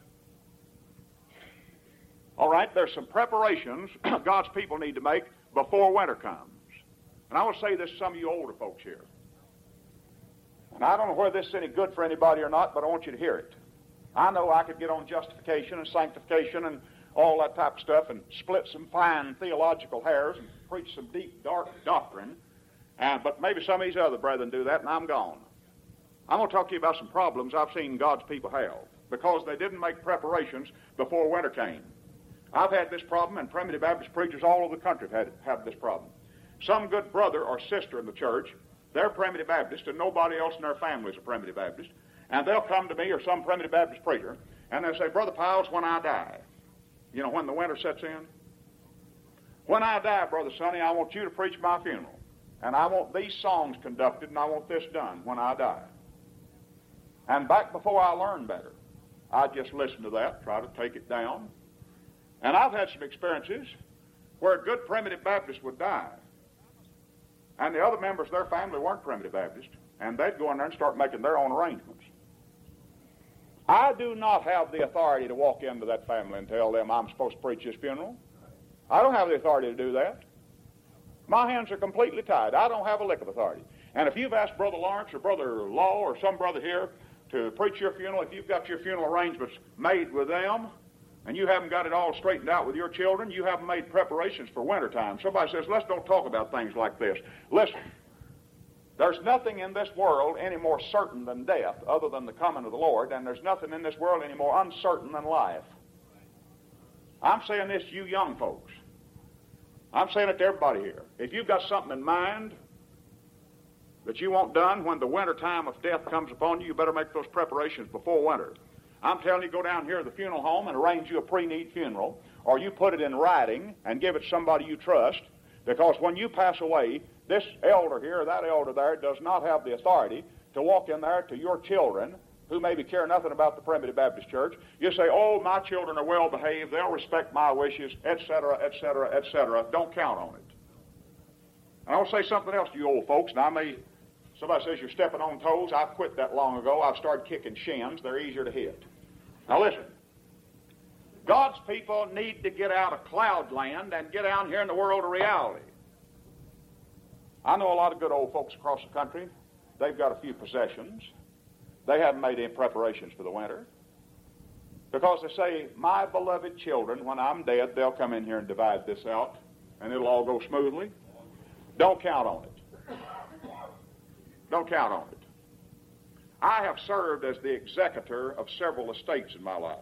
All right, there's some preparations God's people need to make before winter comes. And I want to say this to some of you older folks here. And I don't know whether this is any good for anybody or not, but I want you to hear it. I know I could get on justification and sanctification and all that type of stuff and split some fine theological hairs and preach some deep, dark doctrine, but maybe some of these other brethren do that and I'm gone. I'm going to talk to you about some problems I've seen God's people have because they didn't make preparations before winter came. I've had this problem, and Primitive Baptist preachers all over the country have had this problem. Some good brother or sister in the church, they're Primitive Baptist, and nobody else in their family is a Primitive Baptist. And they'll come to me or some Primitive Baptist preacher, and they'll say, Brother Piles, when I die, you know, when the winter sets in, when I die, Brother Sonny, I want you to preach my funeral. And I want these songs conducted, and I want this done when I die. And back before I learned better, I just listened to that, try to take it down. And I've had some experiences where a good Primitive Baptist would die, and the other members of their family weren't Primitive Baptist, and they'd go in there and start making their own arrangements. I do not have the authority to walk into that family and tell them I'm supposed to preach this funeral. I don't have the authority to do that. My hands are completely tied. I don't have a lick of authority. And if you've asked Brother Lawrence or Brother Law or some brother here to preach your funeral, if you've got your funeral arrangements made with them, and you haven't got it all straightened out with your children, you haven't made preparations for wintertime. Somebody says, let's don't talk about things like this. Listen, there's nothing in this world any more certain than death other than the coming of the Lord, and there's nothing in this world any more uncertain than life. I'm saying this to you young folks. I'm saying it to everybody here. If you've got something in mind that you want done when the winter time of death comes upon you, you better make those preparations before winter. I'm telling you, go down here to the funeral home and arrange you a pre-need funeral, or you put it in writing and give it to somebody you trust, because when you pass away, this elder here or that elder there does not have the authority to walk in there to your children who maybe care nothing about the Primitive Baptist Church. You say, oh, my children are well behaved, they'll respect my wishes, etc., etc., etc. Don't count on it. And I'll say something else to you old folks. Now, somebody says you're stepping on toes. I've quit that long ago. I've started kicking shins. They're easier to hit. Now listen. God's people need to get out of cloud land and get down here in the world of reality. I know a lot of good old folks across the country. They've got a few possessions. They haven't made any preparations for the winter. Because they say, my beloved children, when I'm dead, they'll come in here and divide this out, and it'll all go smoothly. Don't count on it. Don't count on it. I have served as the executor of several estates in my life.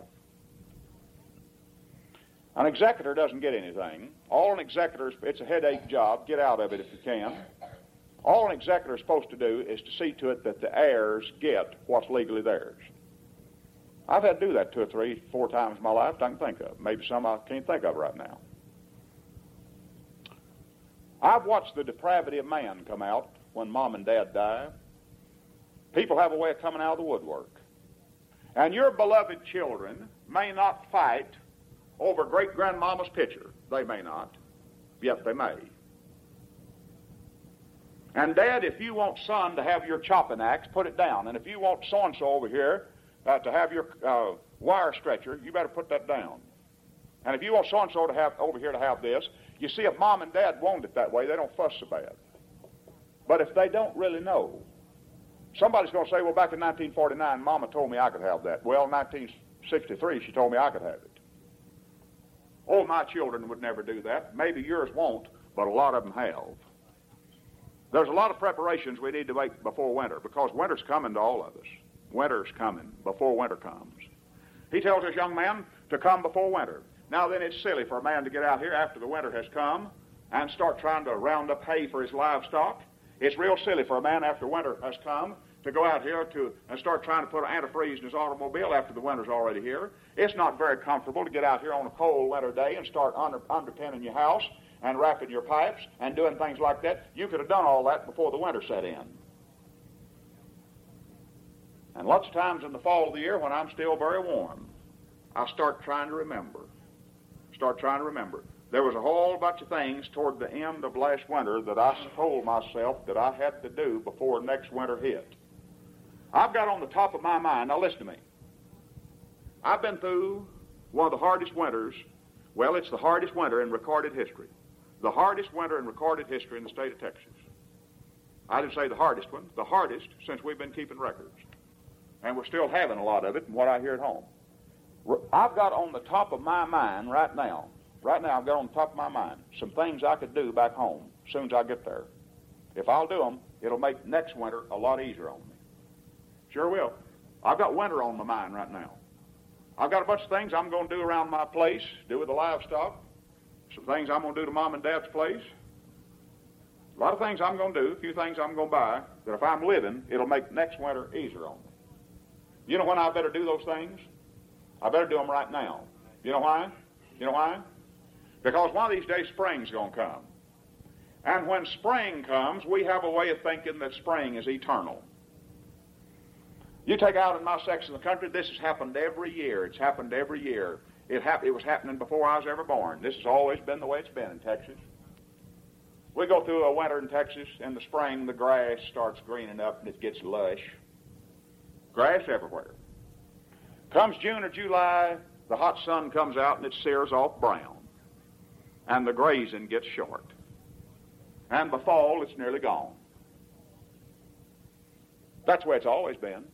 An executor doesn't get anything. All an executor, it's a headache job. Get out of it if you can. All an executor is supposed to do is to see to it that the heirs get what's legally theirs. I've had to do that 2 or 3, 4 times in my life I can think of. Maybe some I can't think of right now. I've watched the depravity of man come out when Mom and Dad die. People have a way of coming out of the woodwork. And your beloved children may not fight over great-grandmama's picture. They may not. Yet they may. And, Dad, if you want son to have your chopping axe, put it down. And if you want so-and-so over here to have your wire stretcher, you better put that down. And if you want so-and-so to have over here to have this, you see, if Mom and Dad want it that way, they don't fuss so bad. But if they don't really know, somebody's going to say, well, back in 1949, Mama told me I could have that. Well, in 1963, she told me I could have it. Oh, my children would never do that. Maybe yours won't, but a lot of them have. There's a lot of preparations we need to make before winter, because winter's coming to all of us. Winter's coming before winter comes. He tells this young man to come before winter. Now then, it's silly for a man to get out here after the winter has come and start trying to round up hay for his livestock. It's real silly for a man after winter has come to go out here and start trying to put antifreeze in his automobile after the winter's already here. It's not very comfortable to get out here on a cold winter day and start underpinning your house and wrapping your pipes and doing things like that. You could have done all that before the winter set in. And lots of times in the fall of the year when I'm still very warm, I start trying to remember. There was a whole bunch of things toward the end of last winter that I told myself that I had to do before next winter hit. I've got on the top of my mind, now listen to me. I've been through one of the hardest winters. Well, it's the hardest winter in recorded history. The hardest winter in recorded history in the state of Texas. I didn't say the hardest one, the hardest since we've been keeping records. And we're still having a lot of it from what I hear at home. I've got on the top of my mind right now I've got on the top of my mind some things I could do back home as soon as I get there. If I'll do them, it'll make next winter a lot easier on me. Sure will. I've got winter on my mind right now. I've got a bunch of things I'm going to do around my place, do with the livestock, some things I'm going to do to Mom and Dad's place, a lot of things I'm going to do, a few things I'm going to buy, that if I'm living, it'll make next winter easier on me. You know when I better do those things? I better do them right now. You know why? Because one of these days spring's going to come. And when spring comes, we have a way of thinking that spring is eternal. You take out in my section of the country, this has happened every year. It's happened every year. It was happening before I was ever born. This has always been the way it's been in Texas. We go through a winter in Texas. In the spring, the grass starts greening up and it gets lush. Grass everywhere. Comes June or July, the hot sun comes out and it sears off brown. And the grazing gets short. And by fall, it's nearly gone. That's the way it's always been.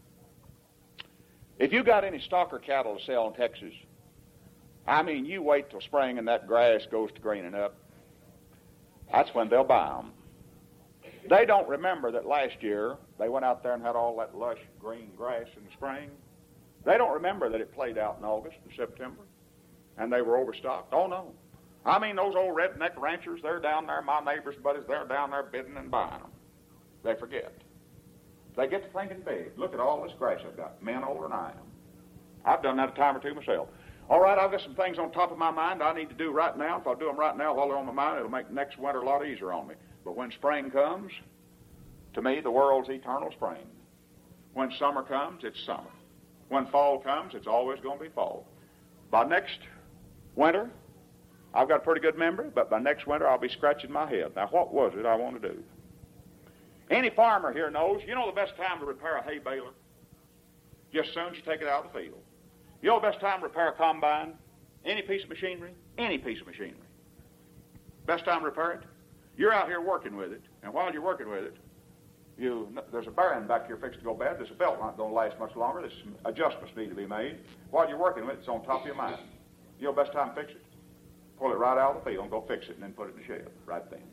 If you got any stock or cattle to sell in Texas, I mean, you wait till spring and that grass goes to greening up. That's when they'll buy them. They don't remember that last year they went out there and had all that lush green grass in the spring. They don't remember that it played out in August and September. and they were overstocked. Oh, no. I mean, those old redneck ranchers, they're down there, my neighbors' buddies, they're down there bidding and buying them. They forget. They get to thinking big. Look at all this grass I've got, men older than I am. I've done that a time or two myself. All right, I've got some things on top of my mind I need to do right now. If I do them right now while they're on my mind, it'll make next winter a lot easier on me. But when spring comes, to me, the world's eternal spring. When summer comes, it's summer. When fall comes, it's always going to be fall. By next winter, I've got a pretty good memory, but by next winter, I'll be scratching my head. Now, what was it I want to do? Any farmer here knows, you know the best time to repair a hay baler? Just as soon as you take it out of the field. You know the best time to repair a combine? Any piece of machinery? Any piece of machinery. Best time to repair it? You're out here working with it, and while you're working with it, there's a bearing back here fixed to go bad. There's a belt not going to last much longer. There's some adjustments need to be made. While you're working with it, it's on top of your mind. You know the best time to fix it? Pull it right out of the field and go fix it and then put it in the shed right then.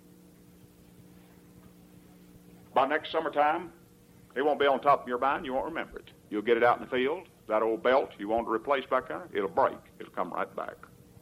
By next summertime, it won't be on top of your mind. You won't remember it. You'll get it out in the field. That old belt you want to replace back there, it'll break. It'll come right back.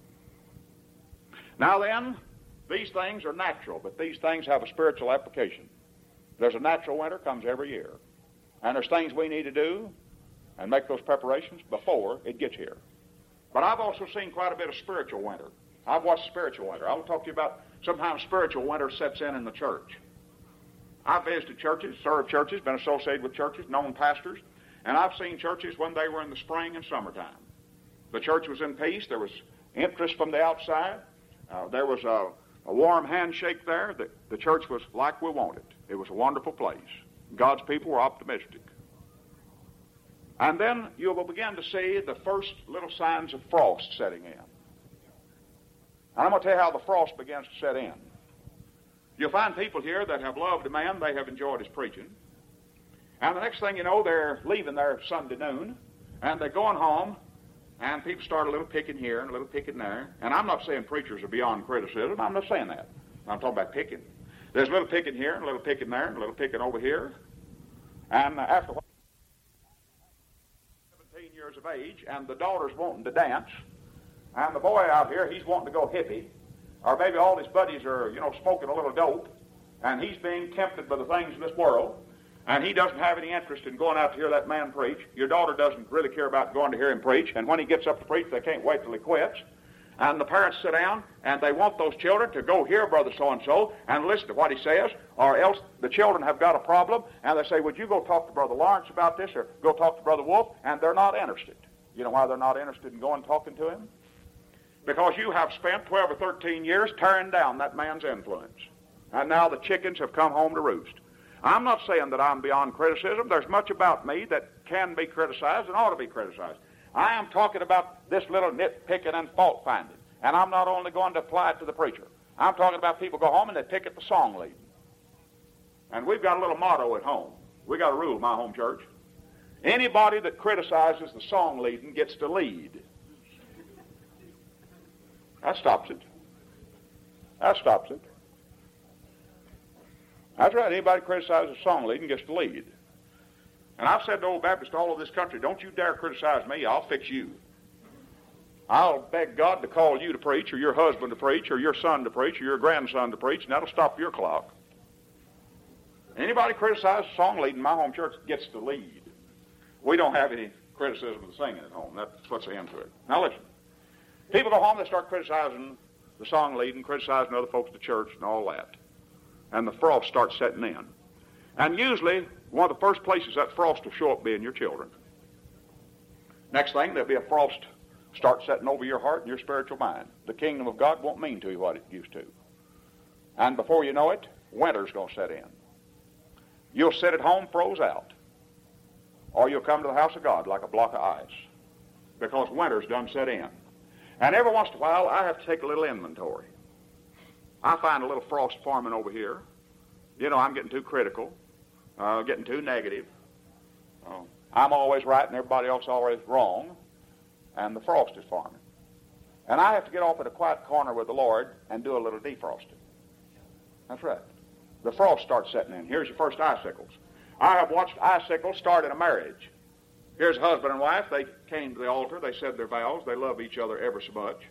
Now then, these things are natural, but these things have a spiritual application. There's a natural winter comes every year. And there's things we need to do and make those preparations before it gets here. But I've also seen quite a bit of spiritual winter. I've watched spiritual winter. I will talk to you about sometimes spiritual winter sets in the church. I've visited churches, served churches, been associated with churches, known pastors, and I've seen churches when they were in the spring and summertime. The church was in peace. There was interest from the outside. There was a warm handshake there. The church was like we wanted. It was a wonderful place. God's people were optimistic. And then you will begin to see the first little signs of frost setting in. And I'm going to tell you how the frost begins to set in. You'll find people here that have loved a man, they have enjoyed his preaching. And the next thing you know, they're leaving there Sunday noon, and they're going home, and people start a little picking here and a little picking there. And I'm not saying preachers are beyond criticism. I'm not saying that. I'm talking about picking. There's a little picking here and a little picking there and a little picking over here. And after 17 years of age, and the daughter's wanting to dance, and the boy out here, he's wanting to go hippie, or maybe all his buddies are, smoking a little dope, and he's being tempted by the things of this world, and he doesn't have any interest in going out to hear that man preach. Your daughter doesn't really care about going to hear him preach, and when he gets up to preach, they can't wait till he quits. And the parents sit down, and they want those children to go hear Brother So-and-so and listen to what he says, or else the children have got a problem, and they say, would you go talk to Brother Lawrence about this, or go talk to Brother Wolf, and they're not interested. You know why they're not interested in going and talking to him? Because you have spent 12 or 13 years tearing down that man's influence. And now the chickens have come home to roost. I'm not saying that I'm beyond criticism. There's much about me that can be criticized and ought to be criticized. I am talking about this little nitpicking and fault finding. And I'm not only going to apply it to the preacher. I'm talking about people go home and they pick at the song leading. And we've got a little motto at home. We got a rule in my home church. Anybody that criticizes the song leading gets to lead. That stops it. That stops it. That's right. Anybody criticizes song leading gets to lead. And I've said to old Baptists all over this country, don't you dare criticize me. I'll fix you. I'll beg God to call you to preach, or your husband to preach, or your son to preach, or your grandson to preach, and that'll stop your clock. Anybody criticizes song leading in my home church gets to lead. We don't have any criticism of the singing at home. That's what's the end to it. Now listen. People go home, they start criticizing the song leading, criticizing other folks at the church and all that. And the frost starts setting in. And usually, one of the first places that frost will show up be in your children. Next thing, there'll be a frost start setting over your heart and your spiritual mind. The kingdom of God won't mean to you what it used to. And before you know it, winter's going to set in. You'll sit at home froze out. Or you'll come to the house of God like a block of ice. Because winter's done set in. And every once in a while, I have to take a little inventory. I find a little frost forming over here. I'm getting too critical, getting too negative. I'm always right and everybody else always wrong, and the frost is forming. And I have to get off at a quiet corner with the Lord and do a little defrosting. That's right. The frost starts setting in. Here's your first icicles. I have watched icicles start in a marriage. Here's a husband and wife. They came to the altar. They said their vows. They love each other ever so much.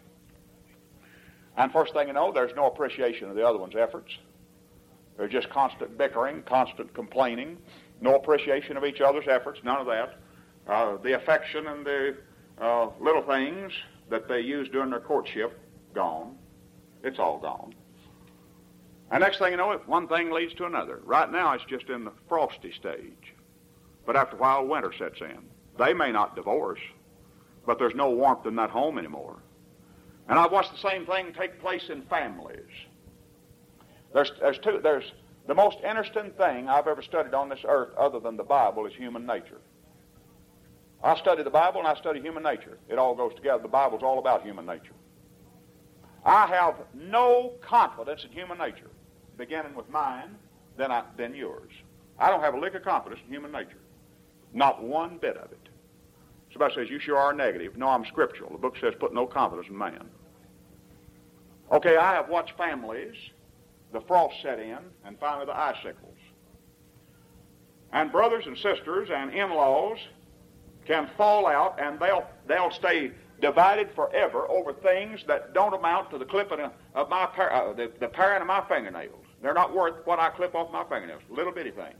And first thing you know, there's no appreciation of the other one's efforts. There's just constant bickering, constant complaining, no appreciation of each other's efforts, none of that. The affection and the little things that they used during their courtship, gone. It's all gone. And next thing you know, one thing leads to another. Right now, it's just in the frosty stage. But after a while, winter sets in. They may not divorce, but there's no warmth in that home anymore. And I've watched the same thing take place in families. There's the most interesting thing I've ever studied on this earth other than the Bible is human nature. I study the Bible and I study human nature. It all goes together. The Bible's all about human nature. I have no confidence in human nature, beginning with mine, then yours. I don't have a lick of confidence in human nature. Not one bit of it. Somebody says, you sure are negative. No, I'm scriptural. The book says put no confidence in man. Okay, I have watched families, the frost set in, and finally the icicles. And brothers and sisters and in-laws can fall out, and they'll stay divided forever over things that don't amount to the clipping of my the paring of my fingernails. They're not worth what I clip off my fingernails. Little bitty things.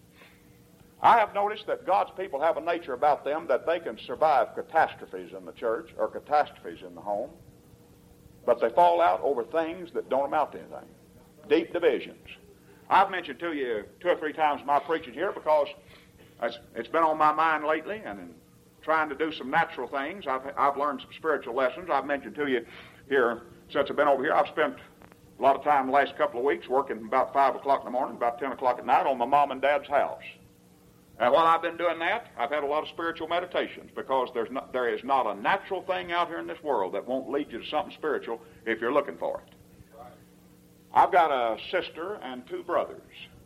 I have noticed that God's people have a nature about them that they can survive catastrophes in the church or catastrophes in the home, but they fall out over things that don't amount to anything. Deep divisions. I've mentioned to you 2 or 3 times in my preaching here because it's been on my mind lately, and in trying to do some natural things, I've learned some spiritual lessons. I've mentioned to you here, since I've been over here, I've spent a lot of time the last couple of weeks working about 5 o'clock in the morning, about 10 o'clock at night on my mom and dad's house. And while I've been doing that, I've had a lot of spiritual meditations because there is not a natural thing out here in this world that won't lead you to something spiritual if you're looking for it. I've got a sister and 2 brothers.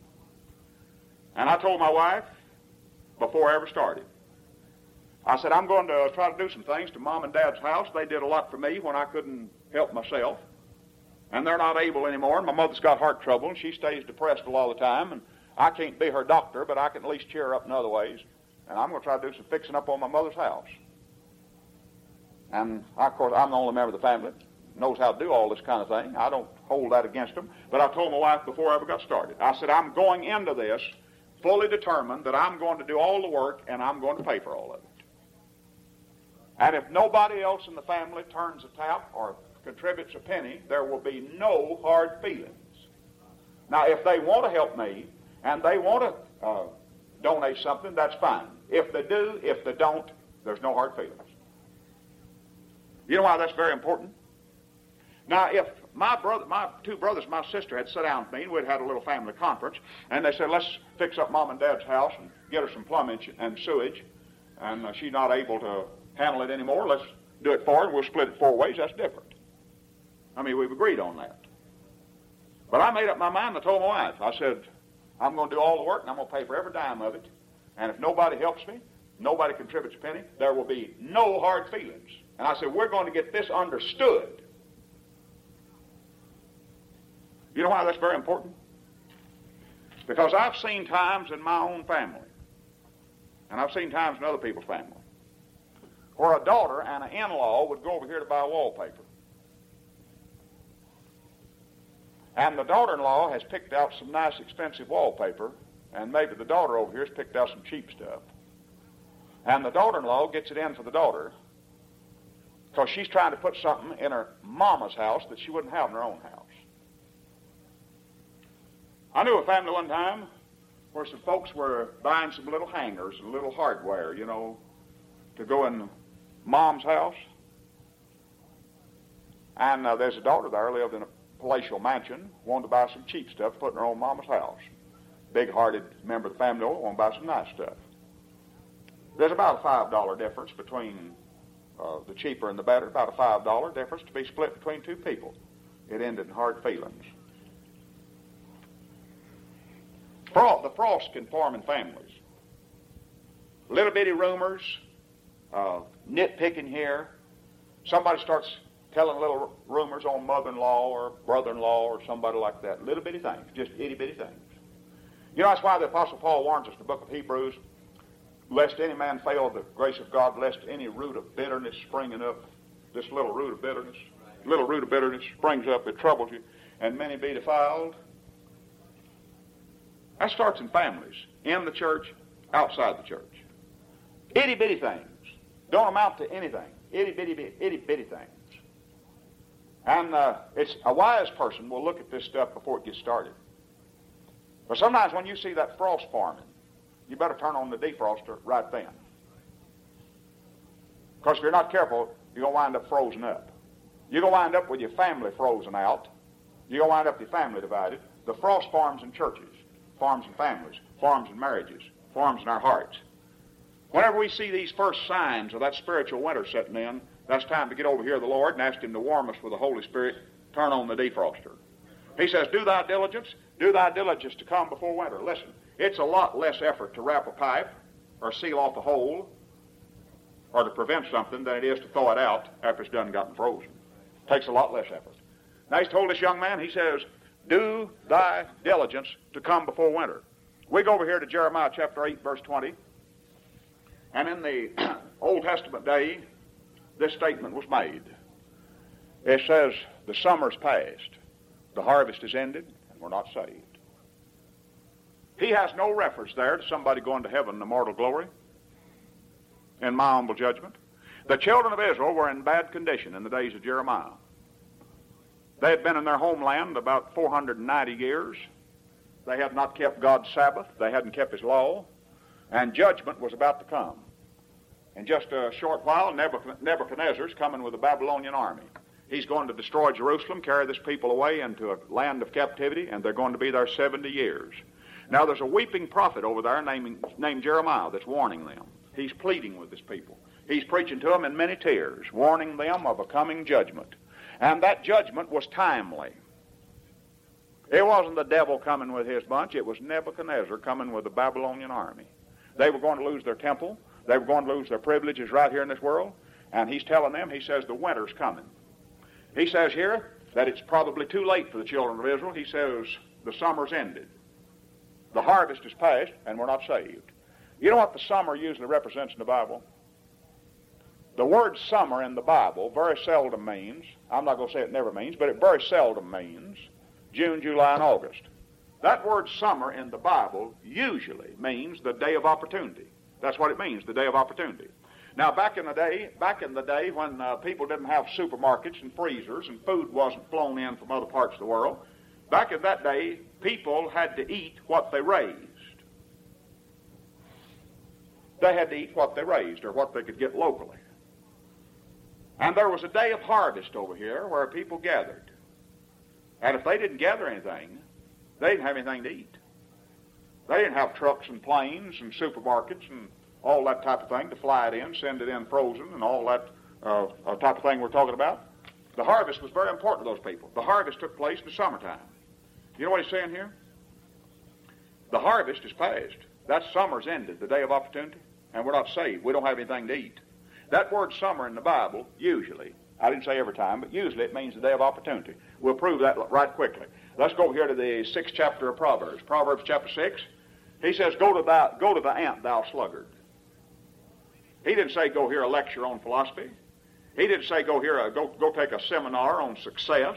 And I told my wife before I ever started, I said, I'm going to try to do some things to Mom and Dad's house. They did a lot for me when I couldn't help myself. And they're not able anymore. And my mother's got heart trouble, and she stays depressed a lot of the time. And I can't be her doctor, but I can at least cheer her up in other ways. And I'm going to try to do some fixing up on my mother's house. And, of course, I'm the only member of the family that knows how to do all this kind of thing. I don't hold that against them. But I told my wife before I ever got started, I said, I'm going into this fully determined that I'm going to do all the work and I'm going to pay for all of it. And if nobody else in the family turns a tap or contributes a penny, there will be no hard feelings. Now, if they want to help me and they want to donate something, that's fine. If they do, if they don't, there's no hard feelings. You know why that's very important? Now, if my 2 brothers, my sister had sat down with me and we'd had a little family conference, and they said, let's fix up Mom and Dad's house and get her some plumbing and sewage, and she's not able to handle it anymore, let's do it for her and we'll split it 4 ways, that's different. I mean, we've agreed on that. But I made up my mind and I told my wife, I said, I'm going to do all the work and I'm going to pay for every dime of it, and if nobody helps me, nobody contributes a penny, there will be no hard feelings. And I said, we're going to get this understood. You know why that's very important? Because I've seen times in my own family, and I've seen times in other people's family, where a daughter and an in-law would go over here to buy wallpaper. And the daughter-in-law has picked out some nice expensive wallpaper, and maybe the daughter over here has picked out some cheap stuff. And the daughter-in-law gets it in for the daughter because she's trying to put something in her mama's house that she wouldn't have in her own house. I knew a family one time where some folks were buying some little hangers and little hardware, you know, to go in Mom's house. And there's a daughter there, lived in a palatial mansion, wanted to buy some cheap stuff to put in her own mama's house. Big-hearted member of the family wanted to buy some nice stuff. There's about a $5 difference between the cheaper and the better, about a $5 difference to be split between 2 people. It ended in hard feelings. The frost can form in families. Little bitty rumors, nitpicking here. Somebody starts telling little rumors on mother-in-law or brother-in-law or somebody like that. Little bitty things, just itty bitty things. You know, that's why the Apostle Paul warns us in the book of Hebrews. Lest any man fail of the grace of God, lest any root of bitterness springing up, this little root of bitterness springs up, it troubles you, and many be defiled. That starts in families, in the church, outside the church. Itty-bitty things. Don't amount to anything. Itty-bitty things. And it's a wise person will look at this stuff before it gets started. But sometimes when you see that frost forming, you better turn on the defroster right then. Because if you're not careful, you're going to wind up frozen up. You're going to wind up with your family frozen out. You're going to wind up with your family divided. The frost forms in churches, forms in families, forms in marriages, forms in our hearts. Whenever we see these first signs of that spiritual winter setting in, that's time to get over here to the Lord and ask Him to warm us with the Holy Spirit. Turn on the defroster. He says, do thy diligence to come before winter. Listen, it's a lot less effort to wrap a pipe or seal off a hole or to prevent something than it is to thaw it out after it's done and gotten frozen. It takes a lot less effort. Now he's told this young man, he says, do thy diligence to come before winter. We go over here to Jeremiah chapter 8, verse 20. And in the Old Testament day, this statement was made. It says, the summer's passed, the harvest is ended, and we're not saved. He has no reference there to somebody going to heaven in immortal glory, in my humble judgment. The children of Israel were in bad condition in the days of Jeremiah. They had been in their homeland about 490 years. They had not kept God's Sabbath. They hadn't kept His law. And judgment was about to come. In just a short while, Nebuchadnezzar's coming with a Babylonian army. He's going to destroy Jerusalem, carry this people away into a land of captivity, and they're going to be there 70 years. Now, there's a weeping prophet over there named Jeremiah that's warning them. He's pleading with this people. He's preaching to them in many tears, warning them of a coming judgment. And that judgment was timely. It wasn't the devil coming with his bunch. It was Nebuchadnezzar coming with the Babylonian army. They were going to lose their temple. They were going to lose their privileges right here in this world. And he's telling them, he says, the winter's coming. He says here that it's probably too late for the children of Israel. He says the summer's ended. The harvest is past, and we're not saved. You know what the summer usually represents in the Bible? The word summer in the Bible very seldom means, I'm not going to say it never means, but it very seldom means June, July, and August. That word summer in the Bible usually means the day of opportunity. That's what it means, the day of opportunity. Now, back in the day when people didn't have supermarkets and freezers and food wasn't flown in from other parts of the world, back in that day, people had to eat what they raised. They had to eat what they raised or what they could get locally. And there was a day of harvest over here where people gathered. And if they didn't gather anything, they didn't have anything to eat. They didn't have trucks and planes and supermarkets and all that type of thing to fly it in, send it in frozen, and all that type of thing we're talking about. The harvest was very important to those people. The harvest took place in the summertime. You know what he's saying here? The harvest is past. That summer's ended, the day of opportunity, and we're not saved. We don't have anything to eat. That word summer in the Bible, usually, I didn't say every time, but usually it means the day of opportunity. We'll prove that right quickly. Let's go here to the 6th chapter of Proverbs. Proverbs chapter 6. He says, go to the ant, thou sluggard. He didn't say go hear a lecture on philosophy. He didn't say go take a seminar on success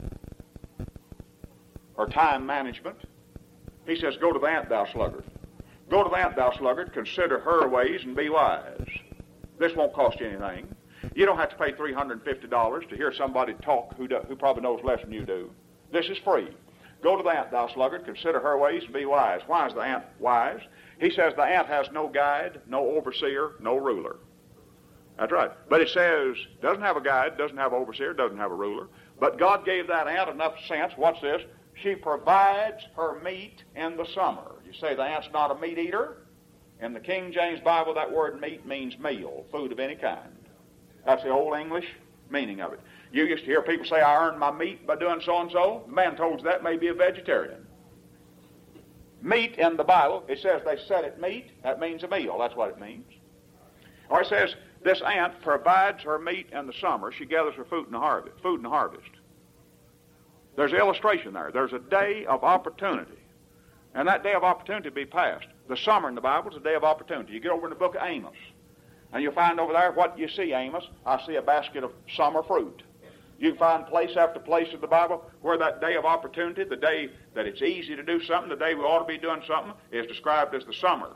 or time management. He says, go to the ant, thou sluggard. Go to the ant, thou sluggard, consider her ways and be wise. This won't cost you anything. You don't have to pay $350 to hear somebody talk who probably knows less than you do. This is free. Go to the ant, thou sluggard, consider her ways and be wise. Why is the ant wise? He says the ant has no guide, no overseer, no ruler. That's right. But it says, doesn't have a guide, doesn't have an overseer, doesn't have a ruler. But God gave that ant enough sense. What's this? She provides her meat in the summer. You say the ant's not a meat eater? In the King James Bible, that word meat means meal, food of any kind. That's the old English meaning of it. You used to hear people say, I earned my meat by doing so-and-so. The man told you that may be a vegetarian. Meat in the Bible, it says they set it meat. That means a meal. That's what it means. Or it says, this ant provides her meat in the summer. She gathers her food in the harvest. There's an illustration there. There's a day of opportunity. And that day of opportunity will be past. The summer in the Bible is a day of opportunity. You get over in the book of Amos, and you'll find over there, what you see, Amos? I see a basket of summer fruit. You can find place after place in the Bible where that day of opportunity, the day that it's easy to do something, the day we ought to be doing something, is described as the summer.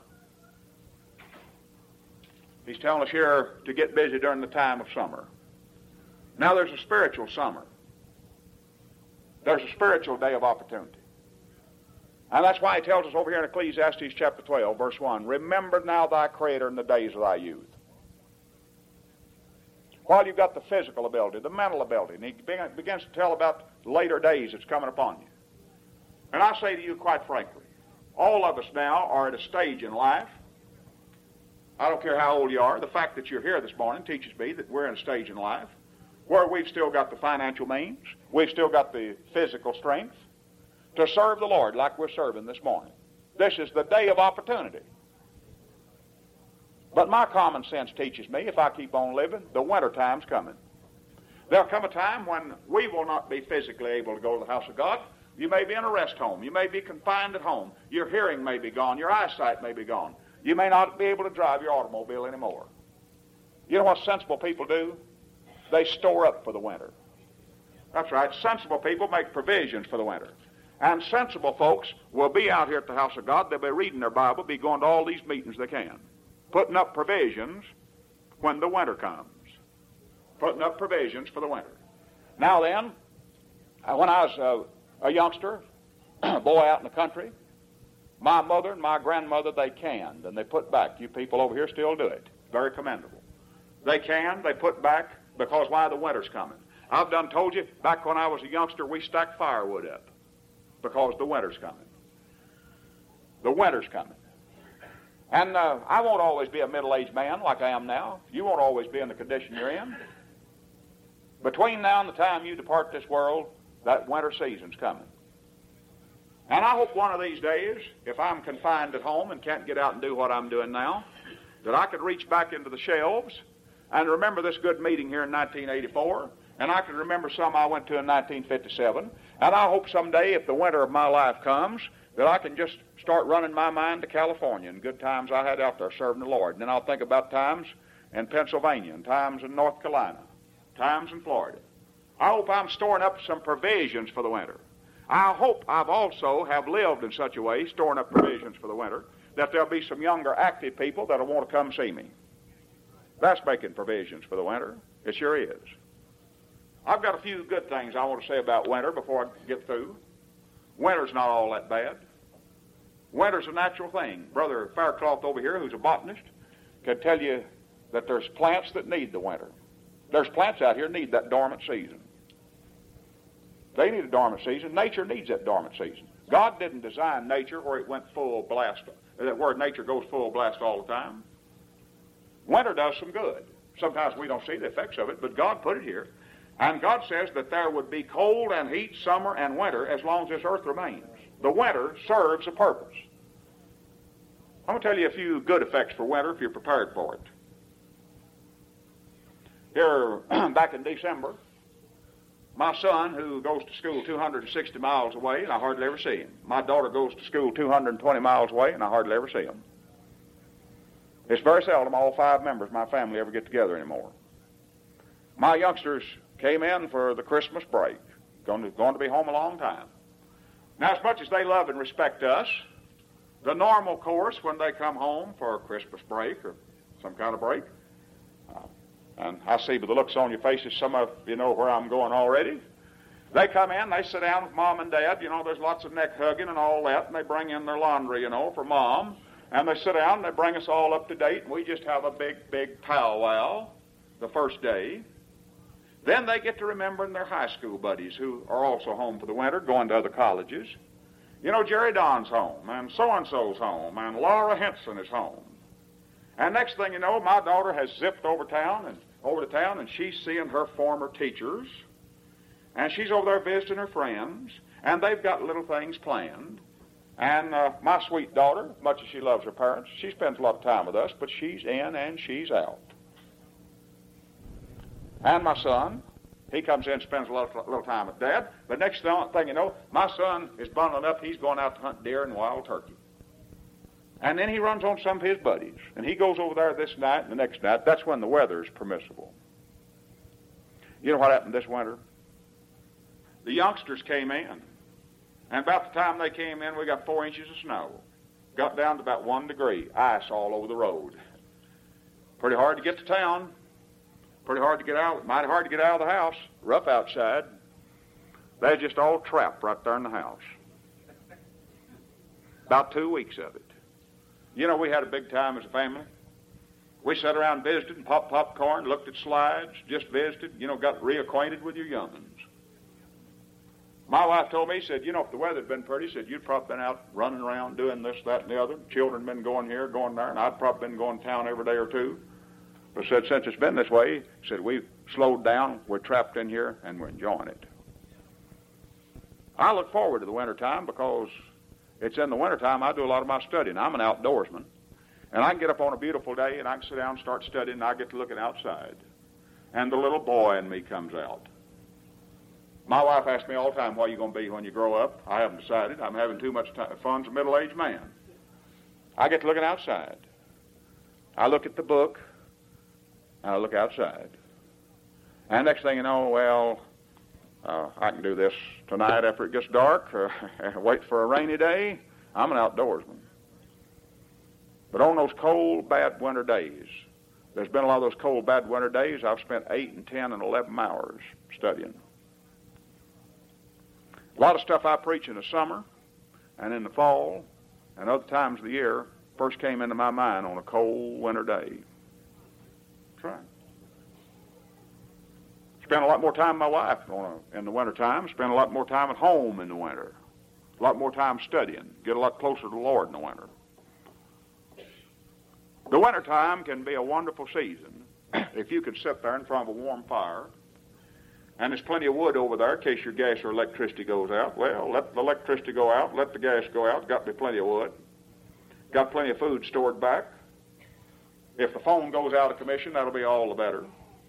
He's telling us here to get busy during the time of summer. Now there's a spiritual summer. There's a spiritual day of opportunity. And that's why he tells us over here in Ecclesiastes chapter 12, verse 1, remember now thy Creator in the days of thy youth. While you've got the physical ability, the mental ability, and he begins to tell about later days that's coming upon you. And I say to you quite frankly, all of us now are at a stage in life. I don't care how old you are. The fact that you're here this morning teaches me that we're in a stage in life where we've still got the financial means, we've still got the physical strength to serve the Lord like we're serving this morning. This is the day of opportunity. But my common sense teaches me, if I keep on living, the winter time's coming. There'll come a time when we will not be physically able to go to the house of God. You may be in a rest home. You may be confined at home. Your hearing may be gone. Your eyesight may be gone. You may not be able to drive your automobile anymore. You know what sensible people do? They store up for the winter. That's right. Sensible people make provisions for the winter. And sensible folks will be out here at the house of God. They'll be reading their Bible, be going to all these meetings they can, putting up provisions when the winter comes. Putting up provisions for the winter. Now then, when I was a youngster, a boy out in the country, my mother and my grandmother, they canned and they put back. You people over here still do it. Very commendable. They canned, they put back, because why? The winter's coming. I've done told you, back when I was a youngster, we stacked firewood up because the winter's coming. The winter's coming. And I won't always be a middle-aged man like I am now. You won't always be in the condition you're in. Between now and the time you depart this world, that winter season's coming. And I hope one of these days, if I'm confined at home and can't get out and do what I'm doing now, that I could reach back into the shelves and remember this good meeting here in 1984, and I can remember some I went to in 1957, and I hope someday, if the winter of my life comes, that I can just start running my mind to California and good times I had out there serving the Lord. And then I'll think about times in Pennsylvania and times in North Carolina, times in Florida. I hope I'm storing up some provisions for the winter. I hope I've also have lived in such a way, storing up provisions for the winter, that there'll be some younger active people that'll want to come see me. That's making provisions for the winter. It sure is. I've got a few good things I want to say about winter before I get through. Winter's not all that bad. Winter's a natural thing. Brother Faircloth over here, who's a botanist, can tell you that there's plants that need the winter. There's plants out here that need that dormant season. They need a dormant season. Nature needs that dormant season. God didn't design nature where it went full blast, where nature goes full blast all the time. Winter does some good. Sometimes we don't see the effects of it, but God put it here. And God says that there would be cold and heat, summer and winter, as long as this earth remains. The winter serves a purpose. I'm going to tell you a few good effects for winter if you're prepared for it. Here, back in December, my son, who goes to school 260 miles away, and I hardly ever see him. My daughter goes to school 220 miles away, and I hardly ever see him. It's very seldom all 5 members of my family ever get together anymore. My youngsters came in for the Christmas break, going to be home a long time. Now, as much as they love and respect us, the normal course when they come home for a Christmas break or some kind of break, and I see by the looks on your faces, some of you know where I'm going already. They come in, they sit down with Mom and Dad. You know, there's lots of neck hugging and all that, and they bring in their laundry, you know, for Mom. And they sit down and they bring us all up to date, and we just have a big powwow the first day. Then they get to remembering their high school buddies who are also home for the winter, going to other colleges. You know, Jerry Don's home, and so-and-so's home, and Laura Henson is home. And next thing you know, my daughter has zipped over to town, and she's seeing her former teachers, and she's over there visiting her friends, and they've got little things planned. And my sweet daughter, much as she loves her parents, she spends a lot of time with us, but she's in and she's out. And my son, He comes in and spends a little time with Dad. But next thing you know, my son is bundling up. He's going out to hunt deer and wild turkey. And then he runs on some of his buddies. And he goes over there this night and the next night. That's when the weather is permissible. You know what happened this winter? The youngsters came in. And about the time they came in, we got 4 inches of snow. Got down to about 1 degree. Ice all over the road. Pretty hard to get to town. Pretty hard to get out. Mighty hard to get out of the house. Rough outside. They're just all trapped right there in the house. About 2 weeks of it. You know, we had a big time as a family. We sat around and visited and popped popcorn, looked at slides, just visited, you know, got reacquainted with your young'uns. My wife told me, said, you know, if the weather had been pretty, said, you'd probably been out running around doing this, that, and the other. Children been going here, going there, and I'd probably been going to town every day or two. But said, since it's been this way, said, we've slowed down, we're trapped in here, and we're enjoying it. I look forward to the wintertime because it's in the wintertime I do a lot of my studying. I'm an outdoorsman. And I can get up on a beautiful day and I can sit down and start studying and I get to looking outside. And the little boy in me comes out. My wife asks me all the time, what are you going to be when you grow up? I haven't decided. I'm having too much fun as a middle-aged man. I get to looking outside. I look at the book and I look outside. And next thing you know, well, I can do this tonight after it gets dark, or wait for a rainy day. I'm an outdoorsman. But on those cold, bad winter days, there's been a lot of those cold, bad winter days, I've spent 8 and 10 and 11 hours studying. A lot of stuff I preach in the summer and in the fall and other times of the year first came into my mind on a cold winter day. That's right. Spend a lot more time with my wife in the winter time. Spend a lot more time at home in the winter. A lot more time studying. Get a lot closer to the Lord in the winter. The winter time can be a wonderful season if you could sit there in front of a warm fire and there's plenty of wood over there in case your gas or electricity goes out. Well, let the electricity go out, let the gas go out. Got to be plenty of wood. Got plenty of food stored back. If the phone goes out of commission, that'll be all the better.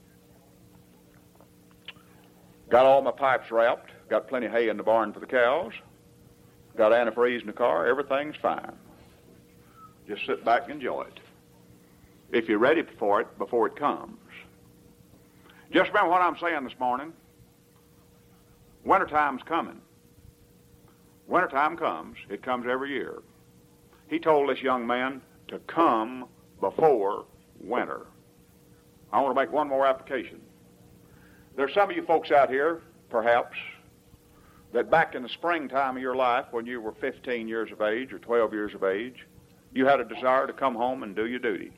Got all my pipes wrapped. Got plenty of hay in the barn for the cows. Got antifreeze in the car. Everything's fine. Just sit back and enjoy it. If you're ready for it before it comes. Just remember what I'm saying this morning. Wintertime's coming. Wintertime comes. It comes every year. He told this young man to come before winter. I want to make one more application. There's some of you folks out here, perhaps, that back in the springtime of your life, when you were 15 years of age or 12 years of age, you had a desire to come home and do your duty.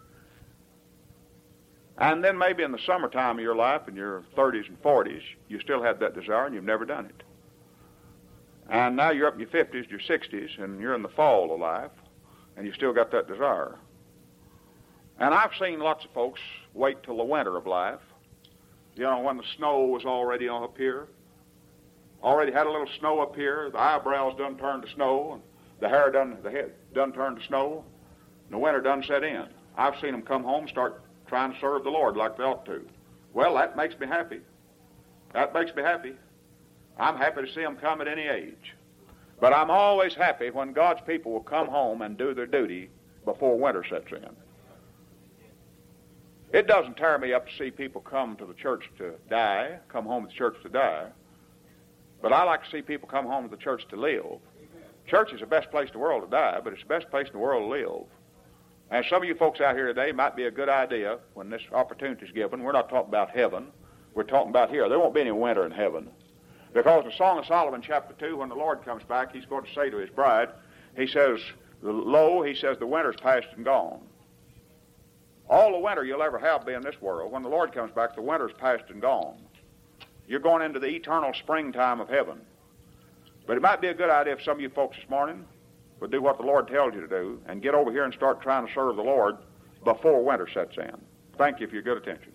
And then maybe in the summertime of your life, in your 30s and 40s, you still had that desire and you've never done it. And now you're up in your 50s, your 60s, and you're in the fall of life, and you still got that desire. And I've seen lots of folks wait till the winter of life. You know, when the snow was already up here, already had a little snow up here, the eyebrows done turned to snow, and the head done turned to snow, and the winter done set in. I've seen them come home, start trying to serve the Lord like they ought to. Well, that makes me happy. That makes me happy. I'm happy to see them come at any age. But I'm always happy when God's people will come home and do their duty before winter sets in. It doesn't tear me up to see people come to the church to die, come home to the church to die. But I like to see people come home to the church to live. Church is the best place in the world to die, but it's the best place in the world to live. And some of you folks out here today might be a good idea when this opportunity is given. We're not talking about heaven. We're talking about here. There won't be any winter in heaven. Because in Song of Solomon, chapter 2, when the Lord comes back, he's going to say to his bride, he says, lo, he says, the winter's past and gone. All the winter you'll ever have be in this world. When the Lord comes back, the winter's past and gone. You're going into the eternal springtime of heaven. But it might be a good idea if some of you folks this morning would do what the Lord tells you to do and get over here and start trying to serve the Lord before winter sets in. Thank you for your good attention.